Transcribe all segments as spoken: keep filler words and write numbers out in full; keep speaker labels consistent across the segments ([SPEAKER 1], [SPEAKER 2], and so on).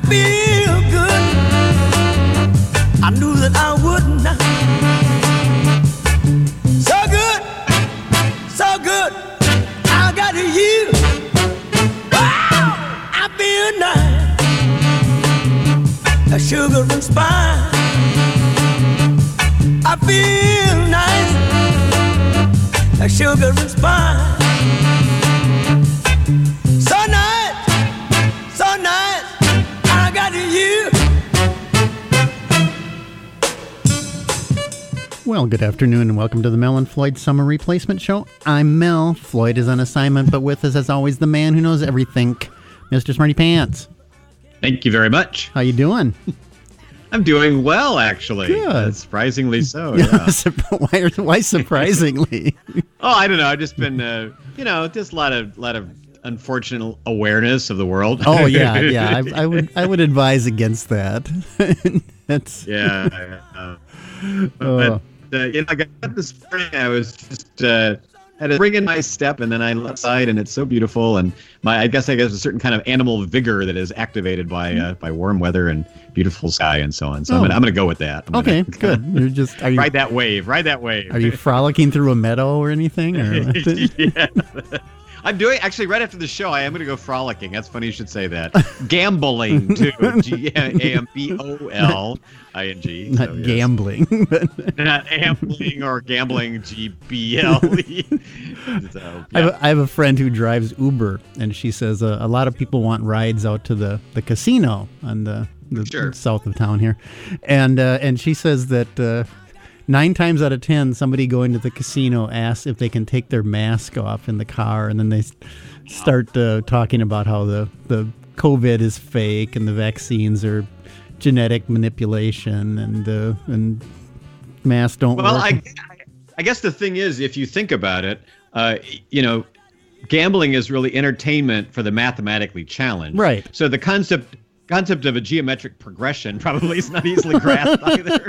[SPEAKER 1] feel good. I knew that I would not. So good, so good. I got you. Wow, I feel nice. A sugar and spice. I feel nice. A sugar and spice. So nice, so nice. I got you.
[SPEAKER 2] Well, good afternoon and welcome to the Mel and Floyd Summer Replacement Show. I'm Mel. Floyd is on assignment, but with us, as always, the man who knows everything, Mister Smarty Pants.
[SPEAKER 3] Thank you very much.
[SPEAKER 2] How you doing?
[SPEAKER 3] I'm doing well, actually.
[SPEAKER 2] Good.
[SPEAKER 3] Uh, surprisingly so, yeah.
[SPEAKER 2] why, why surprisingly?
[SPEAKER 3] Oh, I don't know. I've just been, uh, you know, just a lot of, lot of unfortunate awareness of the world.
[SPEAKER 2] Oh, yeah, yeah. I, I would I would advise against that. That's
[SPEAKER 3] Yeah. Uh,
[SPEAKER 2] Oh.
[SPEAKER 3] But, uh, you know, I got this morning, I was just, uh, had a spring in my step, and then I left outside, and it's so beautiful, and my I guess I guess a certain kind of animal vigor that is activated by uh, by warm weather and beautiful sky and so on. So
[SPEAKER 2] Oh.
[SPEAKER 3] I'm gonna I'm gonna go with that. I'm
[SPEAKER 2] okay,
[SPEAKER 3] gonna,
[SPEAKER 2] good. You're just are you
[SPEAKER 3] ride that wave, ride that wave.
[SPEAKER 2] are you frolicking through a meadow or anything? Or
[SPEAKER 3] Yeah. I'm doing actually right after the show. I am going to go frolicking. That's funny you should say that. Gambling too. G A M B O L I N G.
[SPEAKER 2] Not
[SPEAKER 3] so, yes.
[SPEAKER 2] gambling, but
[SPEAKER 3] Not gambling or gambling. G B L E. So,
[SPEAKER 2] I, have
[SPEAKER 3] yeah.
[SPEAKER 2] a, I have a friend who drives Uber, and she says uh, a lot of people want rides out to the, the casino on the, the
[SPEAKER 3] Sure.
[SPEAKER 2] south of town here, and uh, and she says that uh, nine times out of ten, somebody going to the casino asks if they can take their mask off in the car, and then they s- start uh, talking about how the, the COVID is fake and the vaccines are genetic manipulation, and uh, and masks don't
[SPEAKER 3] Well,
[SPEAKER 2] work.
[SPEAKER 3] I, I guess the thing is, if you think about it, uh, you know, gambling is really entertainment for the mathematically challenged.
[SPEAKER 2] Right.
[SPEAKER 3] So the concept concept of a geometric progression probably is not easily grasped either.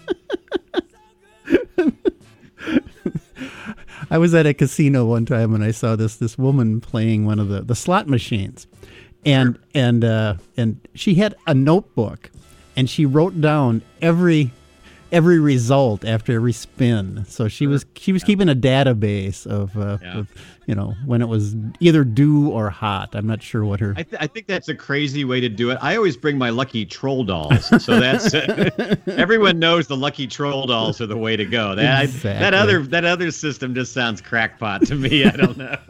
[SPEAKER 2] I was at a casino one time and I saw this this woman playing one of the, the slot machines, and
[SPEAKER 3] Sure.
[SPEAKER 2] and uh, and she had a notebook, and she wrote down every every result after every spin. So she was she was keeping a database of, uh,
[SPEAKER 3] Yeah.
[SPEAKER 2] of you know when it was either due or hot. I'm not sure what her.
[SPEAKER 3] I, th- I think that's a crazy way to do it. I always bring my lucky troll dolls, so that's everyone knows the lucky troll dolls are the way to go. That
[SPEAKER 2] Exactly.
[SPEAKER 3] that other that other system just sounds crackpot to me. I don't know.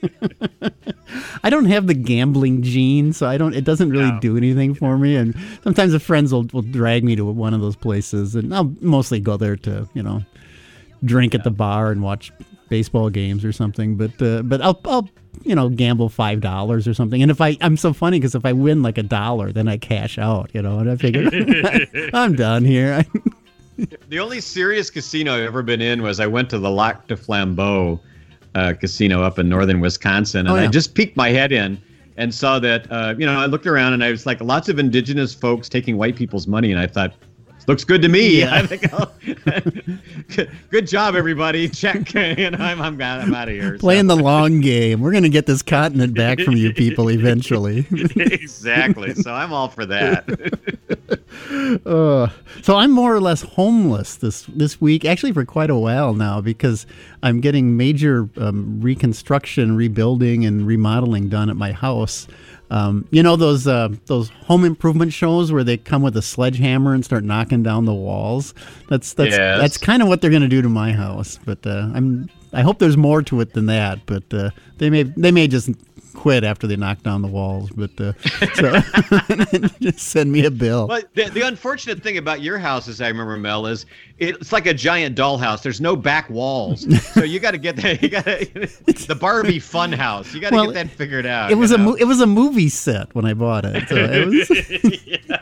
[SPEAKER 2] I don't have the gambling gene, so I don't. It doesn't really
[SPEAKER 3] No.
[SPEAKER 2] do anything for me. And sometimes the friends will, will drag me to one of those places, and I'll mostly go there to you know drink at the bar and watch baseball games or something. But uh, but I'll I'll you know gamble five dollars or something. And if I I'm so funny because if I win like a dollar, then I cash out. You know, and I figure I'm done here.
[SPEAKER 3] The only serious casino I've ever been in was I went to the Lac de Flambeau uh, casino up in northern Wisconsin, and
[SPEAKER 2] Oh, yeah.
[SPEAKER 3] I just peeked my head in and saw that, uh, you know, I looked around and I was like, lots of indigenous folks taking white people's money, and I thought, looks good to me.
[SPEAKER 2] Yeah.
[SPEAKER 3] I think I'll, good job, everybody. Check. And I'm I'm, I'm out of here. So.
[SPEAKER 2] Playing the long game. We're gonna get this continent back from you people eventually.
[SPEAKER 3] Exactly. So I'm all for that.
[SPEAKER 2] Uh, so I'm more or less homeless this this week, actually for quite a while now, because I'm getting major um, reconstruction, rebuilding, and remodeling done at my house. Um, you know those uh, those home improvement shows where they come with a sledgehammer and start knocking down the walls. That's that's
[SPEAKER 3] Yes.
[SPEAKER 2] that's kind of what they're going to do to my house. But uh, I'm I hope there's more to it than that. But uh, they may they may just quit after they knock down the walls. But uh, so just send me a bill.
[SPEAKER 3] But the, the unfortunate thing about your house, as I remember, Mel, is it's like a giant dollhouse. There's no back walls, so you got to get that. You got the Barbie fun house. You got to
[SPEAKER 2] Well,
[SPEAKER 3] get that figured out.
[SPEAKER 2] It was
[SPEAKER 3] you
[SPEAKER 2] a
[SPEAKER 3] know?
[SPEAKER 2] mo- it was a movie set when I bought it. So it was,
[SPEAKER 3] Yeah.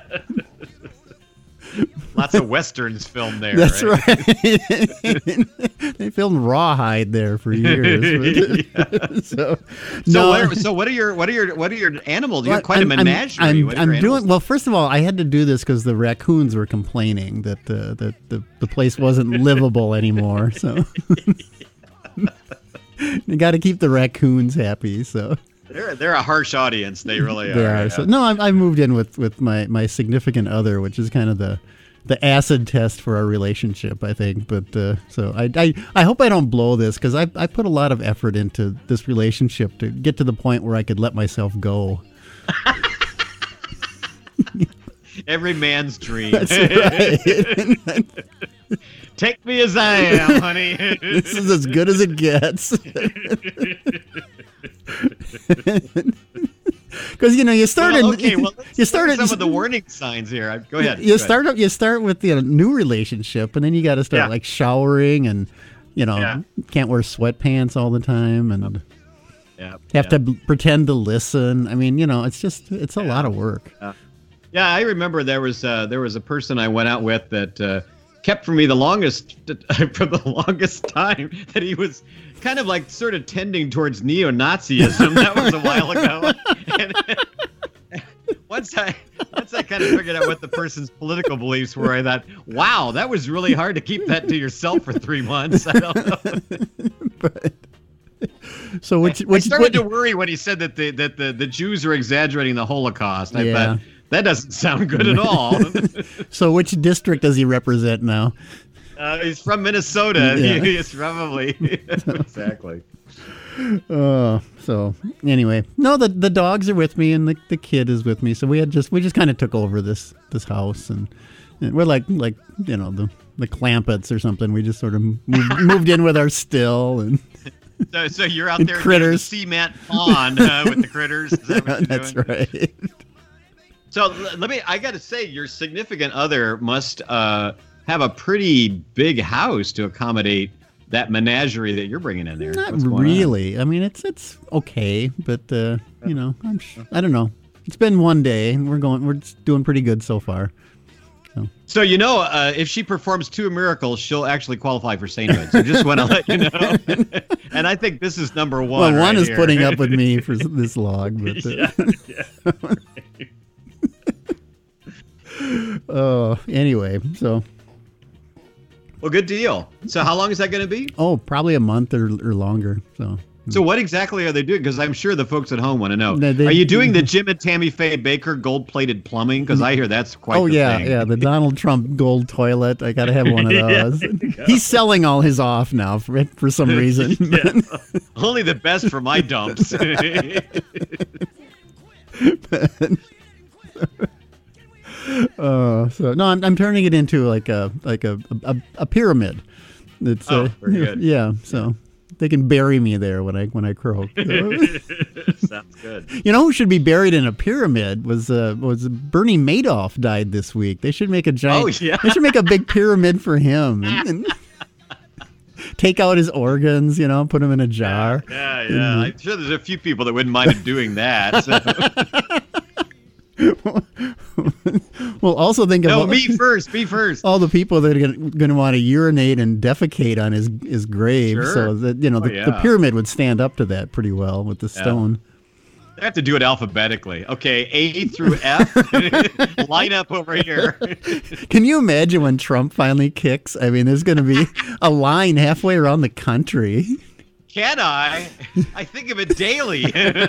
[SPEAKER 3] Lots of westerns filmed there.
[SPEAKER 2] that's
[SPEAKER 3] right.
[SPEAKER 2] right. They filmed Rawhide there for years. But- so
[SPEAKER 3] So,
[SPEAKER 2] no,
[SPEAKER 3] what are, so what are your what are your what are your animals? You have quite
[SPEAKER 2] I'm-
[SPEAKER 3] a
[SPEAKER 2] I'm-
[SPEAKER 3] menagerie.
[SPEAKER 2] I'm,
[SPEAKER 3] What are
[SPEAKER 2] I'm
[SPEAKER 3] your
[SPEAKER 2] doing
[SPEAKER 3] animals?
[SPEAKER 2] well. First of all, I had to do this because the raccoons were complaining that the that the, the place wasn't livable anymore. So you got to keep the raccoons happy. So
[SPEAKER 3] They're they're a harsh audience. They really
[SPEAKER 2] They
[SPEAKER 3] are.
[SPEAKER 2] are.
[SPEAKER 3] Yeah.
[SPEAKER 2] So no, I, I moved in with, with my, my significant other, which is kind of the the acid test for our relationship, I think. But uh, so I, I I hope I don't blow this because I I put a lot of effort into this relationship to get to the point where I could let myself go.
[SPEAKER 3] Every man's dream.
[SPEAKER 2] That's right.
[SPEAKER 3] Take me as I am, honey.
[SPEAKER 2] This is as good as it gets. Because you know you started.
[SPEAKER 3] Well, okay, well, let's
[SPEAKER 2] you
[SPEAKER 3] look
[SPEAKER 2] started
[SPEAKER 3] at some of the warning signs here. Go ahead.
[SPEAKER 2] You
[SPEAKER 3] go
[SPEAKER 2] start
[SPEAKER 3] ahead.
[SPEAKER 2] up. You start with the new relationship, and then you got to start
[SPEAKER 3] Yeah.
[SPEAKER 2] like showering, and you know
[SPEAKER 3] Yeah.
[SPEAKER 2] can't wear sweatpants all the time, and
[SPEAKER 3] Yeah,
[SPEAKER 2] have
[SPEAKER 3] yeah.
[SPEAKER 2] to b- pretend to listen. I mean, you know, it's just it's a lot of work.
[SPEAKER 3] Yeah, I remember there was uh, there was a person I went out with that uh, kept for me the longest for the longest time that he was kind of like sort of tending towards neo-Nazism. That was a while ago. And once I once I kind of figured out what the person's political beliefs were, I thought, wow, that was really hard to keep that to yourself for three months. I don't know.
[SPEAKER 2] But, so which
[SPEAKER 3] I
[SPEAKER 2] which
[SPEAKER 3] started
[SPEAKER 2] which,
[SPEAKER 3] to worry when he said that the that the, the Jews are exaggerating the Holocaust. I
[SPEAKER 2] Yeah.
[SPEAKER 3] thought that doesn't sound good at all.
[SPEAKER 2] so which district does he represent now?
[SPEAKER 3] Uh, he's from Minnesota.
[SPEAKER 2] Yeah.
[SPEAKER 3] He, he's probably exactly.
[SPEAKER 2] Uh, so anyway, no, the the dogs are with me and the, the kid is with me. So we had just we just kind of took over this this house and, and we're like like you know the the Clampetts or something. We just sort of moved, moved in with our still and
[SPEAKER 3] So, so you're out
[SPEAKER 2] And
[SPEAKER 3] there
[SPEAKER 2] critters.
[SPEAKER 3] near the cement pond uh, with the critters. Is that what you're
[SPEAKER 2] that's
[SPEAKER 3] doing?
[SPEAKER 2] right.
[SPEAKER 3] So l- let me. I got to say, your significant other must uh, have a pretty big house to accommodate that menagerie that you're bringing in there.
[SPEAKER 2] Not
[SPEAKER 3] What's going on?
[SPEAKER 2] really. I mean, it's it's okay, but uh, you know, I'm sh- I don't know. It's been one day, and we're going. We're just doing pretty good so far.
[SPEAKER 3] So you know, uh, if she performs two miracles, she'll actually qualify for sainthood. So just want to let you know. And I think this is number one.
[SPEAKER 2] Well, one
[SPEAKER 3] right
[SPEAKER 2] is
[SPEAKER 3] here.
[SPEAKER 2] putting up with me for this log, but uh,
[SPEAKER 3] Yeah, yeah.
[SPEAKER 2] uh, anyway, so
[SPEAKER 3] Well, good deal. So how long is that going to be?
[SPEAKER 2] oh, probably a month or, or longer. So
[SPEAKER 3] So what exactly are they doing? Because I'm sure the folks at home want to know.
[SPEAKER 2] No, they-
[SPEAKER 3] are you doing the Jim and Tammy Faye Baker gold-plated plumbing? Because I hear that's quite
[SPEAKER 2] oh
[SPEAKER 3] the
[SPEAKER 2] yeah,
[SPEAKER 3] thing.
[SPEAKER 2] yeah, the Donald Trump gold toilet. I gotta have one of those. He's selling all his off now for for some reason.
[SPEAKER 3] Yeah. Only the best for my dumps.
[SPEAKER 2] Uh, so no, I'm, I'm turning it into like a like a a, a pyramid. It's
[SPEAKER 3] Oh,
[SPEAKER 2] uh,
[SPEAKER 3] very good.
[SPEAKER 2] yeah. So they can bury me there when I when I croak.
[SPEAKER 3] Sounds good.
[SPEAKER 2] You know who should be buried in a pyramid was uh, was Bernie Madoff died this week. They should make a giant.
[SPEAKER 3] Oh, yeah.
[SPEAKER 2] They should make a big pyramid for him and, and take out his organs. You know, put them in a jar.
[SPEAKER 3] Yeah, yeah. I'm sure there's a few people that wouldn't mind doing that. So.
[SPEAKER 2] Well, also think of
[SPEAKER 3] No,
[SPEAKER 2] all,
[SPEAKER 3] me first. Me first.
[SPEAKER 2] all the people that are going to want to urinate and defecate on his his grave.
[SPEAKER 3] Sure.
[SPEAKER 2] So that you know
[SPEAKER 3] Oh,
[SPEAKER 2] the, the
[SPEAKER 3] yeah.
[SPEAKER 2] pyramid would stand up to that pretty well with the
[SPEAKER 3] Yeah.
[SPEAKER 2] stone.
[SPEAKER 3] I have to do it alphabetically. Okay, A through F. Line up over here.
[SPEAKER 2] Can you imagine when Trump finally kicks? I mean, there's going to be a line halfway around the country.
[SPEAKER 3] Can I? I think of it daily.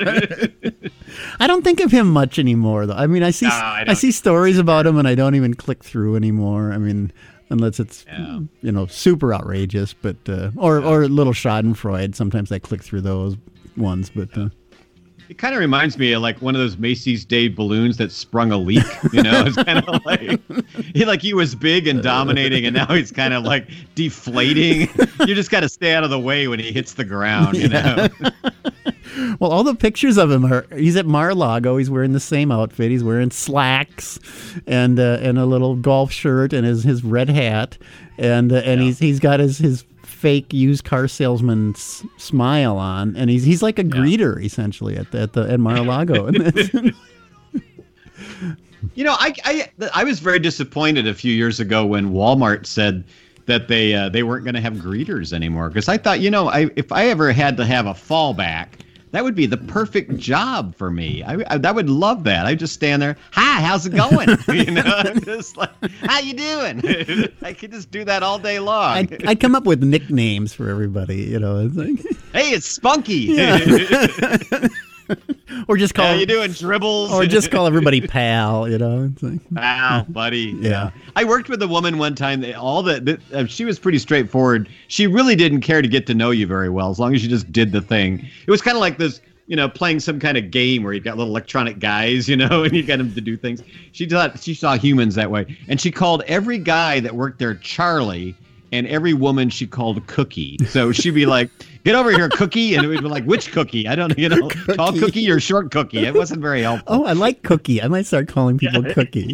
[SPEAKER 2] I don't think of him much anymore, though. I mean, I see
[SPEAKER 3] No, I
[SPEAKER 2] I,
[SPEAKER 3] don't.
[SPEAKER 2] see stories about him, and I don't even click through anymore. I mean, unless it's
[SPEAKER 3] Yeah.
[SPEAKER 2] you know super outrageous, but uh, or or little Schadenfreude. Sometimes I click through those ones, but. Uh,
[SPEAKER 3] It kind of reminds me of like one of those Macy's Day balloons that sprung a leak. You know, it's kind of like he like he was big and dominating, and now he's kind of like deflating. You just got to stay out of the way when he hits the ground. You know.
[SPEAKER 2] Well, all the pictures of him are he's at Mar-a-Lago. He's wearing the same outfit. He's wearing slacks and uh, and a little golf shirt and his, his red hat. And uh, and
[SPEAKER 3] Yeah.
[SPEAKER 2] he's he's got his, his fake used car salesman s- smile on, and he's he's like a greeter essentially at the, at the at Mar-a-Lago. And that's-
[SPEAKER 3] You know, I, I I was very disappointed a few years ago when Walmart said that they uh, they weren't going to have greeters anymore, because I thought, you know, I if I ever had to have a fallback, that would be the perfect job for me. I, I, I would love that. I just stand there. Hi, how's it going? You know, I'm just like, how you doing? I could just do that all day long.
[SPEAKER 2] I'd, I'd come up with nicknames for everybody. You know, it's like
[SPEAKER 3] Hey, it's Spunky.
[SPEAKER 2] Yeah. or just call
[SPEAKER 3] How you doing, dribbles?
[SPEAKER 2] or just call everybody pal. You know, it's like,
[SPEAKER 3] Wow, buddy.
[SPEAKER 2] Yeah.
[SPEAKER 3] I worked with a woman one time. that All the, the uh, she was pretty straightforward. She really didn't care to get to know you very well, as long as you just did the thing. It was kind of like this, you know, playing some kind of game where you've got little electronic guys, you know, and you get them to do things. She thought she saw humans that way, and she called every guy that worked there Charlie, and every woman she called Cookie. So she'd be like, "Get over here, Cookie," and it would be like, "Which Cookie? I don't, you know,
[SPEAKER 2] Cookie.
[SPEAKER 3] tall Cookie or short Cookie." It wasn't very helpful.
[SPEAKER 2] oh, I like Cookie. I might start calling people Cookie.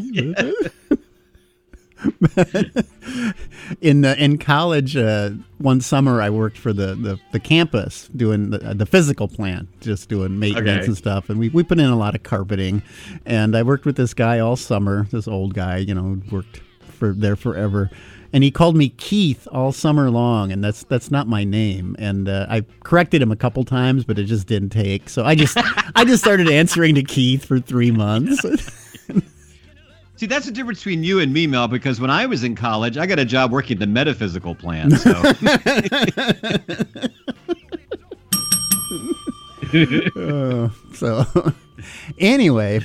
[SPEAKER 2] in uh, in college, uh, one summer I worked for the, the, the campus doing the, the physical plant, just doing maintenance
[SPEAKER 3] Okay.
[SPEAKER 2] and stuff. And we, we put in a lot of carpeting. And I worked with this guy all summer, this old guy, you know, who'd worked for there forever. And he called me Keith all summer long, and that's that's not my name. And uh, I corrected him a couple times, but it just didn't take. So I just I just started answering to Keith for three months.
[SPEAKER 3] See, that's the difference between you and me, Mel, because when I was in college, I got a job working at the metaphysical plant. So.
[SPEAKER 2] uh, so anyway,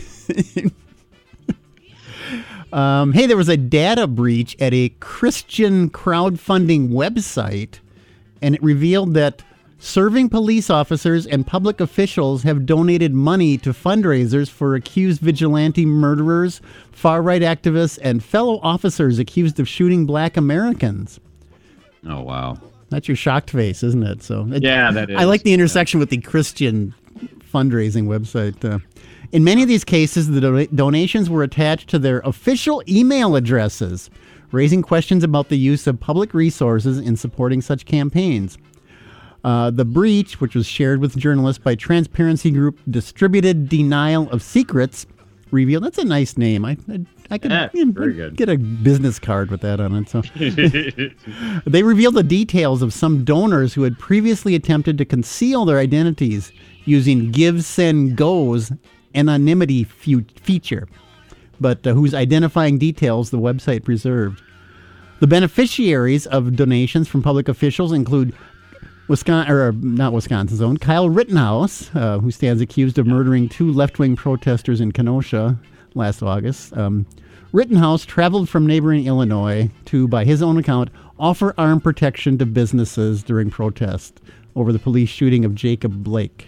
[SPEAKER 2] um, hey, there was a data breach at a Christian crowdfunding website, and it revealed that serving police officers and public officials have donated money to fundraisers for accused vigilante murderers, far-right activists, and fellow officers accused of shooting black Americans.
[SPEAKER 3] Oh, wow.
[SPEAKER 2] That's your shocked face, isn't it? So it,
[SPEAKER 3] Yeah, that is.
[SPEAKER 2] I like the intersection with the Christian fundraising website. Uh, in many of these cases, the do- donations were attached to their official email addresses, raising questions about the use of public resources in supporting such campaigns. Uh, the breach, which was shared with journalists by transparency group Distributed Denial of Secrets, revealed. That's a nice name. I I, I could
[SPEAKER 3] Yeah,
[SPEAKER 2] you know,
[SPEAKER 3] very good.
[SPEAKER 2] get a business card with that on it. So they revealed the details of some donors who had previously attempted to conceal their identities using GiveSendGo's anonymity fu- feature, but uh, whose identifying details the website preserved. The beneficiaries of donations from public officials include Wisconsin, or not Wisconsin's own, Kyle Rittenhouse, uh, who stands accused of murdering two left-wing protesters in Kenosha last August. Um, Rittenhouse traveled from neighboring Illinois to, by his own account, offer armed protection to businesses during protest over the police shooting of Jacob Blake.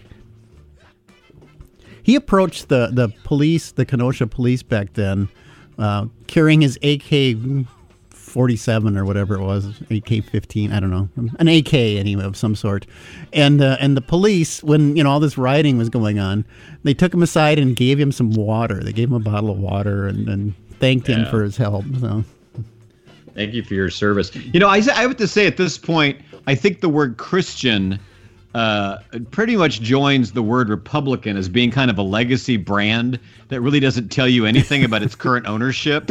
[SPEAKER 2] He approached the, the police, the Kenosha police back then, uh, carrying his A K forty-seven or whatever it was, A K fifteen, I don't know, an A K anyway of some sort. And uh, and the police, when you know all this rioting was going on, they took him aside and gave him some water. They gave him a bottle of water and, and thanked him
[SPEAKER 3] Yeah.
[SPEAKER 2] for his help. So
[SPEAKER 3] Thank you for your service. You know, I, I have to say at this point, I think the word Christian uh, pretty much joins the word Republican as being kind of a legacy brand that really doesn't tell you anything about its current ownership.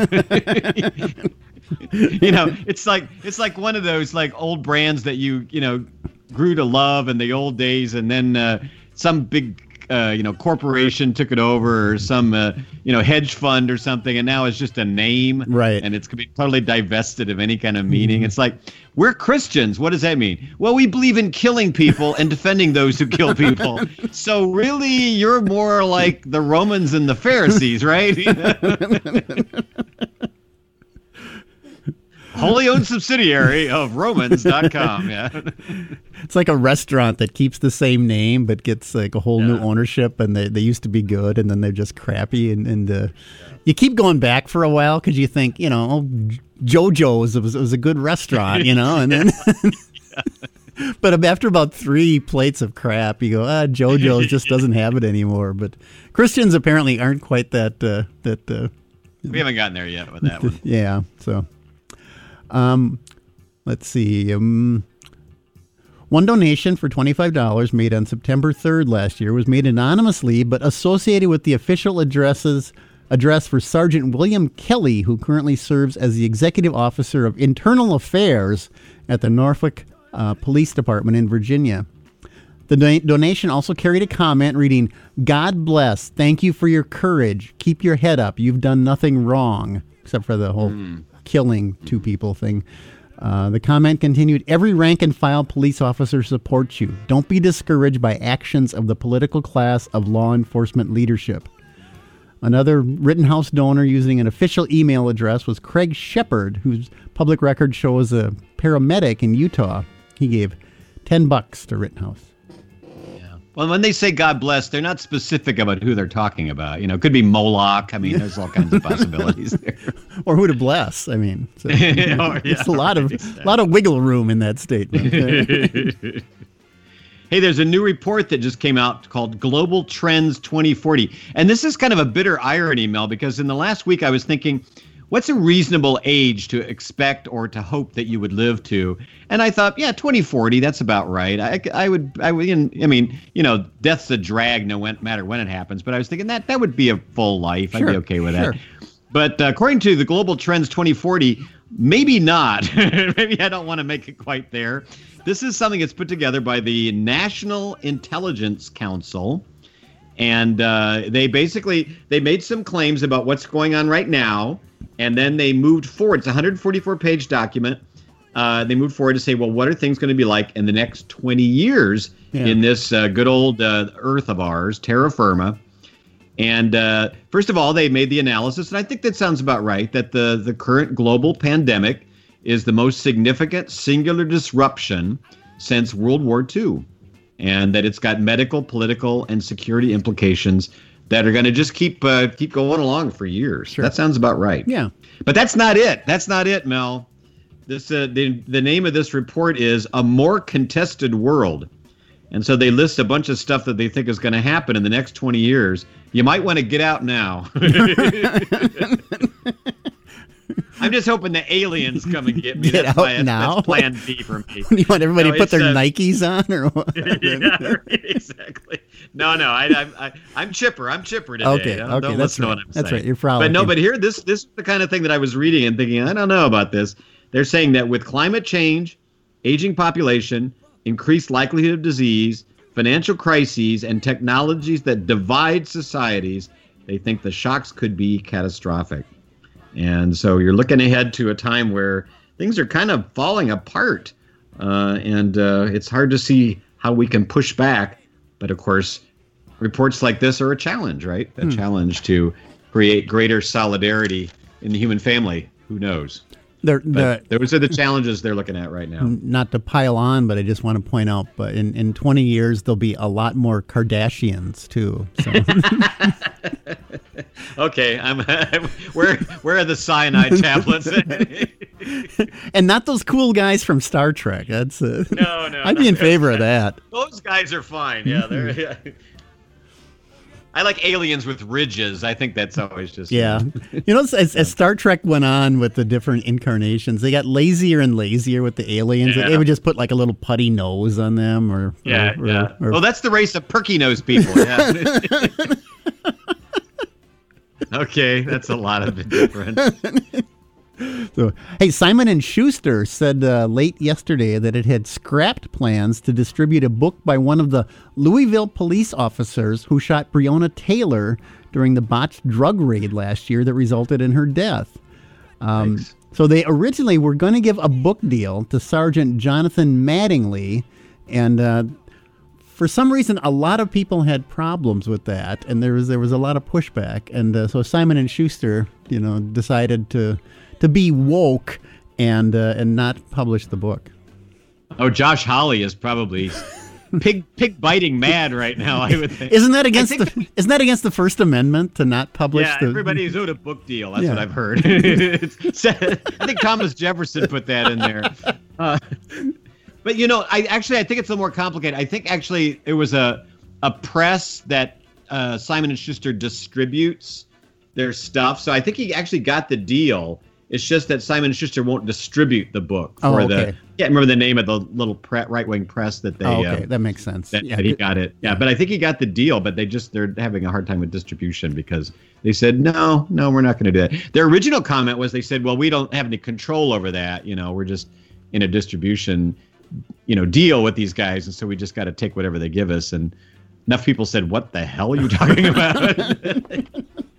[SPEAKER 3] You know, it's like it's like one of those like old brands that you you know grew to love in the old days, and then uh, some big uh, you know corporation took it over, or some uh, you know hedge fund or something, and now it's just a name,
[SPEAKER 2] Right.
[SPEAKER 3] And it's gonna be totally divested of any kind of meaning. It's like, we're Christians. What does that mean? Well, we believe in killing people and defending those who kill people. So really, you're more like the Romans and the Pharisees, right? You know? Wholly owned subsidiary of Romans dot com. Yeah.
[SPEAKER 2] it's like a restaurant that keeps the same name but gets like a whole new
[SPEAKER 3] Yeah.
[SPEAKER 2] ownership, and they, they used to be good and then they're just crappy, and, and uh, you keep going back for a while because you think, you know, oh, JoJo's was, was a good restaurant, you know, and then but after about three plates of crap, you go, ah, JoJo's just doesn't have it anymore. But Christians apparently aren't quite that uh, that uh,
[SPEAKER 3] We haven't gotten there yet with that one.
[SPEAKER 2] yeah. So, um, let's see. Um, one donation for twenty-five dollars made on September third last year was made anonymously, but associated with the official addresses address for Sergeant William Kelly, who currently serves as the Executive Officer of Internal Affairs at the Norfolk uh, Police Department in Virginia. The do- donation also carried a comment reading, "God bless. Thank you for your courage. Keep your head up. You've done nothing wrong," except for the whole killing two people thing. Uh, the comment continued, every rank and file police officer supports you. Don't be discouraged by actions of the political class of law enforcement leadership. Another Rittenhouse donor using an official email address was Craig Shepard, whose public record shows a paramedic in Utah. He gave ten bucks to Rittenhouse.
[SPEAKER 3] Well, when they say God bless, they're not specific about who they're talking about. You know, it could be Moloch. I mean, there's all kinds of possibilities there.
[SPEAKER 2] Or who to bless. I mean, so,
[SPEAKER 3] oh, yeah,
[SPEAKER 2] it's a lot of
[SPEAKER 3] exactly.
[SPEAKER 2] lot of wiggle room in that statement.
[SPEAKER 3] Hey, there's a new report that just came out called Global Trends twenty forty. And this is kind of a bitter irony, Mel, because in the last week I was thinking, what's a reasonable age to expect or to hope that you would live to? And I thought, yeah, twenty forty, that's about right. I, I would, I would, I mean, you know, death's a drag no matter when it happens. But I was thinking that that would be a full life.
[SPEAKER 2] Sure,
[SPEAKER 3] I'd be okay with
[SPEAKER 2] sure.
[SPEAKER 3] that. But uh, according to the Global Trends twenty forty, maybe not. Maybe I don't want to make it quite there. This is something that's put together by the National Intelligence Council. And uh, they basically, they made some claims about what's going on right now. And then they moved forward. It's a one hundred forty-four page document. Uh, they moved forward to say, well, what are things going to be like in the next twenty years
[SPEAKER 2] yeah.
[SPEAKER 3] in this uh, good old uh, Earth of ours, terra firma? And uh, first of all, they made the analysis, and I think that sounds about right, that the, the current global pandemic is the most significant singular disruption since World War Two, and that it's got medical, political, and security implications that are going to just keep uh, keep going along for years.
[SPEAKER 2] Sure.
[SPEAKER 3] That sounds about right.
[SPEAKER 2] Yeah.
[SPEAKER 3] But that's not it. That's not it, Mel. This uh, the, the name of this report is A More Contested World. And so they list a bunch of stuff that they think is going to happen in the next twenty years. You might want to get out now. I'm just hoping the aliens come and get me.
[SPEAKER 2] Get
[SPEAKER 3] that's
[SPEAKER 2] out
[SPEAKER 3] my,
[SPEAKER 2] now?
[SPEAKER 3] That's plan B for me.
[SPEAKER 2] Do you want everybody
[SPEAKER 3] No,
[SPEAKER 2] to put their
[SPEAKER 3] uh,
[SPEAKER 2] Nikes on or what?
[SPEAKER 3] Yeah, exactly. No, no, I, I, I, I'm chipper. I'm chipper today.
[SPEAKER 2] Okay,
[SPEAKER 3] Don't,
[SPEAKER 2] okay,
[SPEAKER 3] don't
[SPEAKER 2] that's
[SPEAKER 3] listen to
[SPEAKER 2] right.
[SPEAKER 3] what I'm
[SPEAKER 2] That's
[SPEAKER 3] saying.
[SPEAKER 2] right, you're frolicking.
[SPEAKER 3] But no, but here, this this is the kind of thing that I was reading and thinking, I don't know about this. They're saying that with climate change, aging population, increased likelihood of disease, financial crises, and technologies that divide societies, they think the shocks could be catastrophic. And so you're looking ahead to a time where things are kind of falling apart. Uh, and uh, it's hard to see how we can push back. But of course, reports like this are a challenge, right? A
[SPEAKER 2] Hmm.
[SPEAKER 3] challenge to create greater solidarity in the human family. Who knows?
[SPEAKER 2] They're,
[SPEAKER 3] But
[SPEAKER 2] the,
[SPEAKER 3] those are the challenges they're looking at right now.
[SPEAKER 2] not to pile on, but I just want to point out, but in, in twenty years, there'll be a lot more Kardashians, too. So.
[SPEAKER 3] Okay, I'm. where where are the cyanide tablets?
[SPEAKER 2] And not those cool guys from Star Trek. That's uh,
[SPEAKER 3] No, no,
[SPEAKER 2] I'd be
[SPEAKER 3] no.
[SPEAKER 2] in favor of that.
[SPEAKER 3] Those guys are fine. Yeah, they're. Yeah. I like aliens with ridges. I think that's always just.
[SPEAKER 2] Yeah. You know, as, as Star Trek went on with the different incarnations, they got lazier and lazier with the aliens.
[SPEAKER 3] Yeah.
[SPEAKER 2] They would just put like a little putty nose on them or.
[SPEAKER 3] Yeah,
[SPEAKER 2] or,
[SPEAKER 3] yeah.
[SPEAKER 2] Or,
[SPEAKER 3] Well, that's the race of perky nose people. Yeah. Okay, that's a lot of difference.
[SPEAKER 2] So, hey, Simon and Schuster said uh, late yesterday that it had scrapped plans to distribute a book by one of the Louisville police officers who shot Breonna Taylor during the botched drug raid last year that resulted in her death. Um,
[SPEAKER 3] Thanks.
[SPEAKER 2] so they originally were going to give a book deal to Sergeant Jonathan Mattingly, and uh, for some reason, a lot of people had problems with that, and there was there was a lot of pushback, and uh, so Simon and Schuster, you know, decided to to be woke and uh, and not publish the book.
[SPEAKER 3] Oh, Josh Hawley is probably pig pig biting mad right now. I would think.
[SPEAKER 2] Isn't that against
[SPEAKER 3] think-
[SPEAKER 2] the Isn't that against the First Amendment to not publish
[SPEAKER 3] Yeah,
[SPEAKER 2] the?
[SPEAKER 3] everybody's owed a book deal. That's
[SPEAKER 2] Yeah.
[SPEAKER 3] what I've heard. It's- I think Thomas Jefferson put that in there. Uh, but you know, I actually I think it's a little more complicated. I think actually it was a a press that uh, Simon and Schuster distributes their stuff. So I think he actually got the deal. It's just that Simon and Schuster won't distribute the book for
[SPEAKER 2] Oh,
[SPEAKER 3] the.
[SPEAKER 2] okay.
[SPEAKER 3] Can't remember the name of the little pre- right-wing press that they.
[SPEAKER 2] Oh, okay,
[SPEAKER 3] uh,
[SPEAKER 2] that makes sense.
[SPEAKER 3] that,
[SPEAKER 2] yeah,
[SPEAKER 3] that he
[SPEAKER 2] good-
[SPEAKER 3] got it. Yeah, but I think he got the deal, but they just they're having a hard time with distribution because they said no, no, we're not going to do that. Their original comment was they said, well, we don't have any control over that. You know, we're just in a distribution, you know, deal with these guys, and so we just got to take whatever they give us. And enough people said, what the hell are you talking about? They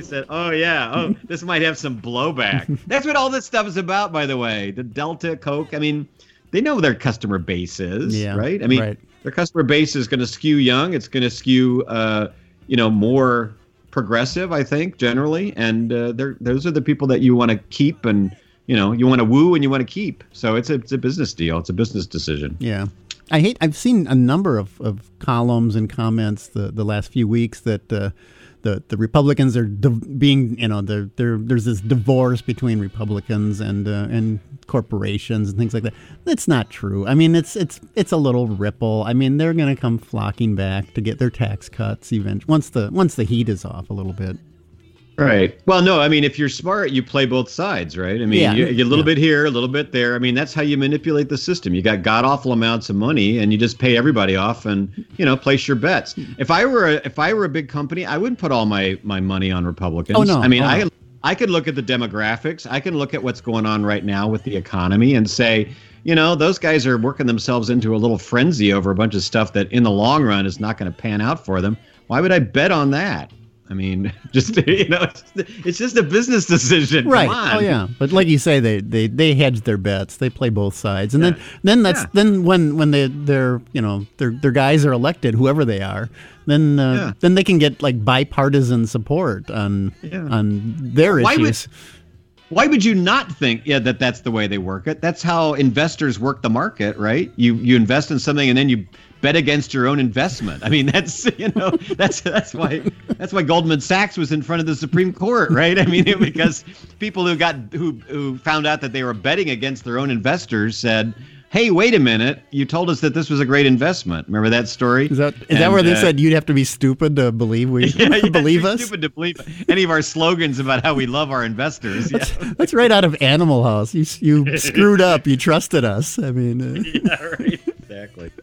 [SPEAKER 3] They said, "Oh yeah, oh this might have some blowback." That's what all this stuff is about, by the way. The Delta, Coke. I mean, they know their customer base is,
[SPEAKER 2] yeah,
[SPEAKER 3] right? I mean,
[SPEAKER 2] right.
[SPEAKER 3] their customer base is going to skew young. It's going to skew, uh, you know, more progressive, I think, generally. And uh, they're those are the people that you want to keep, and you know, you want to woo and you want to keep. So it's a it's a business deal. It's a business decision.
[SPEAKER 2] Yeah. I hate. I've seen a number of, of columns and comments the, the last few weeks that uh, the the Republicans are div- being, you know, they're, they're, there's this divorce between Republicans and uh, and corporations and things like that. That's not true. I mean, it's it's it's a little ripple. I mean, they're going to come flocking back to get their tax cuts eventually once the once the heat is off a little bit.
[SPEAKER 3] Right. Well, no, I mean, if you're smart, you play both sides, right? I mean,
[SPEAKER 2] Yeah.
[SPEAKER 3] you, you get a little
[SPEAKER 2] Yeah.
[SPEAKER 3] bit here, a little bit there. I mean, that's how you manipulate the system. You got god awful amounts of money, and you just pay everybody off, and you know, place your bets. If I were a, if I were a big company, I wouldn't put all my my money on Republicans.
[SPEAKER 2] Oh, no.
[SPEAKER 3] I mean,
[SPEAKER 2] Oh,
[SPEAKER 3] I
[SPEAKER 2] no.
[SPEAKER 3] I could look at the demographics. I can look at what's going on right now with the economy and say, you know, those guys are working themselves into a little frenzy over a bunch of stuff that, in the long run, is not going to pan out for them. Why would I bet on that? I mean, just, you know, it's just, it's just a business decision.
[SPEAKER 2] Right.
[SPEAKER 3] Come on.
[SPEAKER 2] Oh yeah. But like you say, they, they, they hedge their bets. They play both sides, and
[SPEAKER 3] Yeah.
[SPEAKER 2] then then that's
[SPEAKER 3] Yeah.
[SPEAKER 2] then when when they they're you know their their guys are elected, whoever they are, then uh,
[SPEAKER 3] Yeah.
[SPEAKER 2] then they can get like bipartisan support on
[SPEAKER 3] Yeah.
[SPEAKER 2] on their
[SPEAKER 3] Why would-
[SPEAKER 2] issues.
[SPEAKER 3] Why would you not think, yeah, that that's the way they work it? That's how investors work the market, right? You you invest in something and then you bet against your own investment. I mean, that's, you know, that's that's why that's why Goldman Sachs was in front of the Supreme Court, right? I mean, because people who got who who found out that they were betting against their own investors said, "Hey, wait a minute! You told us that this was a great investment." Remember that story?
[SPEAKER 2] Is that is that
[SPEAKER 3] And,
[SPEAKER 2] where they
[SPEAKER 3] uh,
[SPEAKER 2] said you'd have to be stupid to believe we
[SPEAKER 3] Yeah, yeah,
[SPEAKER 2] believe
[SPEAKER 3] too
[SPEAKER 2] us?
[SPEAKER 3] Stupid to believe any of our slogans about how we love our investors. Yeah,
[SPEAKER 2] That's right out of Animal House. You you screwed up. You trusted us. I mean, uh,
[SPEAKER 3] yeah, right. Exactly.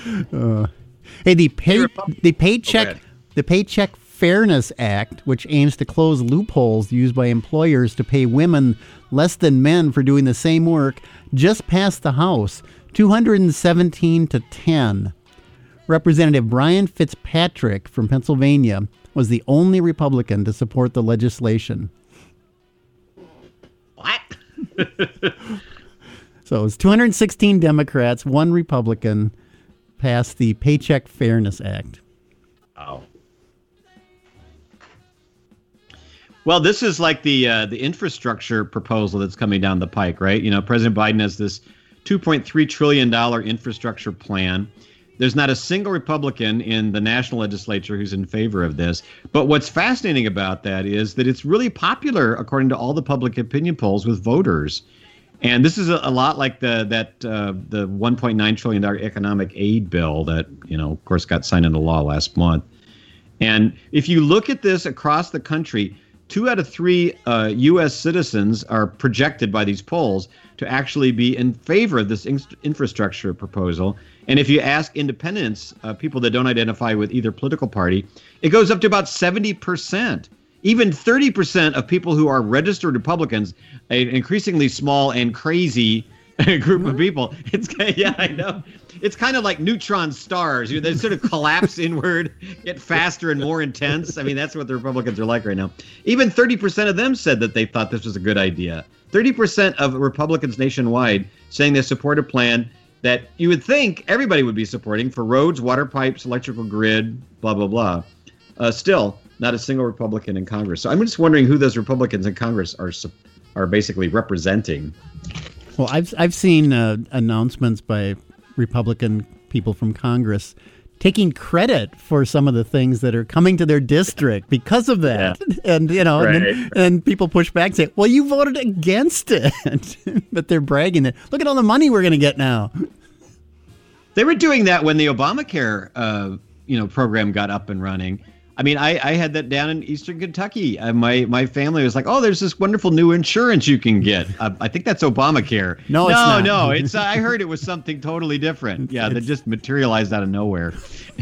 [SPEAKER 2] hey, the pay
[SPEAKER 3] Repub-
[SPEAKER 2] the
[SPEAKER 3] Oh, go
[SPEAKER 2] paycheck
[SPEAKER 3] ahead.
[SPEAKER 2] the Paycheck Fairness Act, which aims to close loopholes used by employers to pay women less than men for doing the same work, just passed the House, two hundred seventeen to ten. Representative Brian Fitzpatrick from Pennsylvania was the only Republican to support the legislation.
[SPEAKER 3] What?
[SPEAKER 2] So it was two hundred sixteen Democrats, one Republican, passed the Paycheck Fairness Act.
[SPEAKER 3] Oh. Well, this is like the uh, the infrastructure proposal that's coming down the pike, right? You know, President Biden has this two point three trillion dollars infrastructure plan. There's not a single Republican in the national legislature who's in favor of this. But what's fascinating about that is that it's really popular, according to all the public opinion polls, with voters. And this is a, a lot like the that uh, the one point nine trillion dollars economic aid bill that, you know, of course, got signed into law last month. And if you look at this across the country, two out of three uh, U S citizens are projected by these polls to actually be in favor of this in- infrastructure proposal. And if you ask independents, uh, people that don't identify with either political party, it goes up to about seventy percent. Even thirty percent of people who are registered Republicans, an increasingly small and crazy group of people. It's yeah, I know. It's kind of like neutron stars. You know, they sort of collapse inward, get faster and more intense. I mean, that's what the Republicans are like right now. Even thirty percent of them said that they thought this was a good idea. thirty percent of Republicans nationwide saying they support a plan that you would think everybody would be supporting for roads, water pipes, electrical grid, blah, blah, blah. Uh, still, not a single Republican in Congress. So I'm just wondering who those Republicans in Congress are are basically representing.
[SPEAKER 2] Well, I've I've seen uh, announcements by Republican people from Congress taking credit for some of the things that are coming to their district because of that. Yeah. And, you know,
[SPEAKER 3] Right.
[SPEAKER 2] and, then, and people push back and say, well, you voted against it. But they're bragging that, look at all the money we're going to get now.
[SPEAKER 3] They were doing that when the Obamacare, uh, you know, program got up and running. I mean, I, I had that down in Eastern Kentucky. Uh, my my family was like, "Oh, there's this wonderful new insurance you can get." Uh, I think that's Obamacare.
[SPEAKER 2] No, it's
[SPEAKER 3] no,
[SPEAKER 2] not.
[SPEAKER 3] no. It's uh, I heard it was something totally different. Yeah, that just materialized out of nowhere.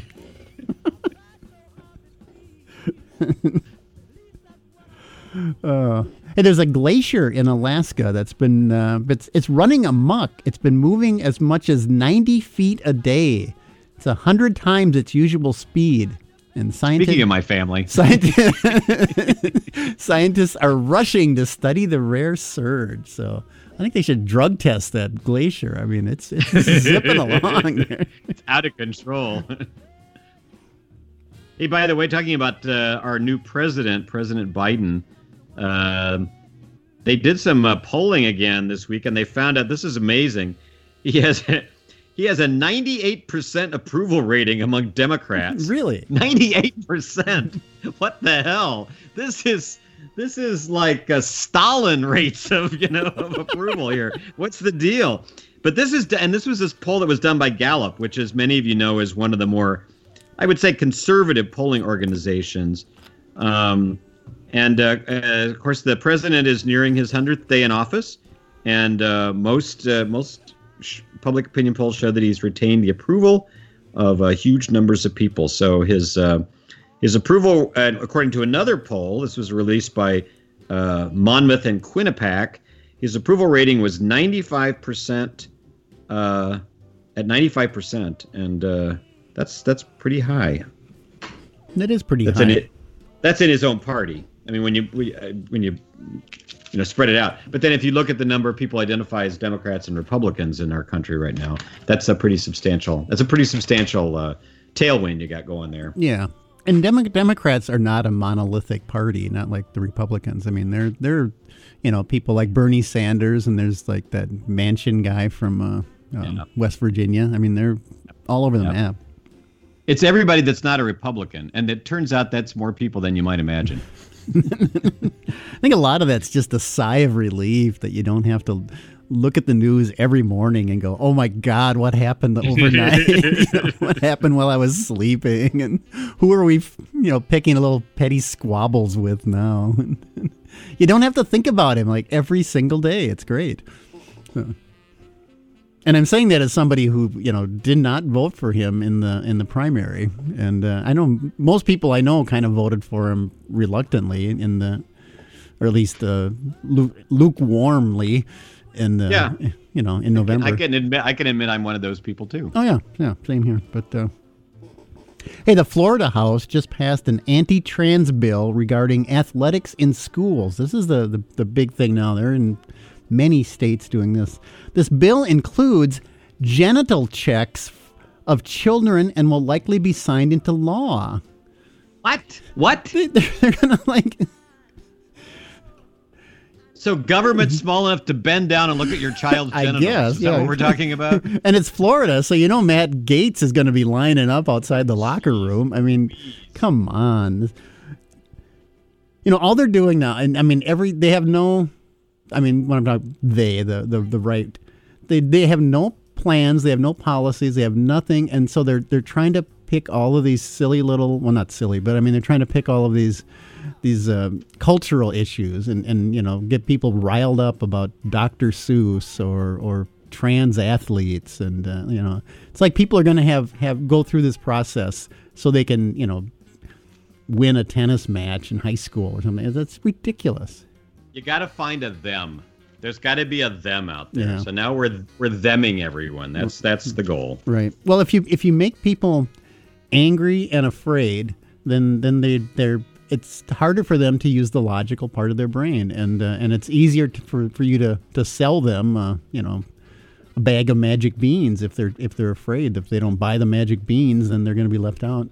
[SPEAKER 2] uh, hey, there's a glacier in Alaska that's been uh, it's it's running amok. It's been moving as much as ninety feet a day. It's a hundred times its usual speed. And scientists,
[SPEAKER 3] Speaking of my family,
[SPEAKER 2] scientists, scientists are rushing to study the rare surge. So I think they should drug test that glacier. I mean, it's, it's zipping along there.
[SPEAKER 3] It's out of control. Hey, by the way, talking about uh, our new president, President Biden, uh, they did some uh, polling again this week, and they found out this is amazing. He has he has a ninety-eight percent approval rating among Democrats.
[SPEAKER 2] Really?
[SPEAKER 3] ninety-eight percent. What the hell? This is this is like a Stalin rates of you know of approval here. What's the deal? But this is and this was this poll that was done by Gallup, which, as many of you know, is one of the more, I would say, conservative polling organizations. Um, and uh, uh, of course, the president is nearing his hundredth day in office, and uh, most uh, most sh- public opinion polls show that he's retained the approval of uh, huge numbers of people. So his uh, his approval, uh, according to another poll, this was released by uh, Monmouth and Quinnipiac, his approval rating was ninety-five percent. Uh, at ninety-five percent, and uh, that's that's pretty high.
[SPEAKER 2] That is pretty
[SPEAKER 3] that's
[SPEAKER 2] high.
[SPEAKER 3] In it, that's in his own party. I mean, when you when you you know spread it out. But then if you look at the number of people identify as Democrats and Republicans in our country right now, that's a pretty substantial. That's a pretty substantial uh, tailwind you got going there.
[SPEAKER 2] Yeah, and Demo- Democrats are not a monolithic party, not like the Republicans. I mean, they're they're you know people like Bernie Sanders, and there's like that Manchin guy from uh, um,
[SPEAKER 3] yeah.
[SPEAKER 2] West Virginia. I mean, they're all over the
[SPEAKER 3] yep.
[SPEAKER 2] map.
[SPEAKER 3] It's everybody that's not a Republican, and it turns out that's more people than you might imagine.
[SPEAKER 2] I think a lot of that's just a sigh of relief that you don't have to look at the news every morning and go, "Oh my God, what happened overnight? You know, what happened while I was sleeping? And who are we, you know, picking a little petty squabbles with now?" You don't have to think about him like every single day. It's great. So. And I'm saying that as somebody who, you know, did not vote for him in the in the primary, and uh, I know most people I know kind of voted for him reluctantly in the, or at least uh, lu- lukewarmly, in the,
[SPEAKER 3] yeah.
[SPEAKER 2] you know, in November.
[SPEAKER 3] I can admit I can admit I'm one of those people too.
[SPEAKER 2] Oh yeah, yeah, same here. But uh, hey, the Florida House just passed an anti-trans bill regarding athletics in schools. This is the the, the big thing now. They're in many states doing this. This bill includes genital checks of children and will likely be signed into law.
[SPEAKER 3] What? What?
[SPEAKER 2] They're, they're gonna like.
[SPEAKER 3] So government small enough to bend down and look at your child's
[SPEAKER 2] I
[SPEAKER 3] genitals.
[SPEAKER 2] guess,
[SPEAKER 3] Is that
[SPEAKER 2] yeah.
[SPEAKER 3] what we're talking about?
[SPEAKER 2] And it's Florida, so you know Matt Gaetz is going to be lining up outside the locker room. I mean, come on. You know, all they're doing now, and I mean, every they have no. I mean, when I'm talking they, the, the, the right, they they have no plans, they have no policies, they have nothing, and so they're they're trying to pick all of these silly little, well, not silly, but I mean, they're trying to pick all of these these uh, cultural issues and, and you know get people riled up about Doctor Seuss or or trans athletes, and uh, you know, it's like people are going to have have go through this process so they can you know win a tennis match in high school or something. That's ridiculous.
[SPEAKER 3] You got to find a them. There's got to be a them out there.
[SPEAKER 2] Yeah.
[SPEAKER 3] So now we're we're themming everyone. That's that's the goal.
[SPEAKER 2] Right. Well, if you if you make people angry and afraid, then then they they're it's harder for them to use the logical part of their brain, and uh, and it's easier to, for for you to to sell them, uh, you know, a bag of magic beans if they're if they're afraid. If they don't buy the magic beans, then they're going to be left out.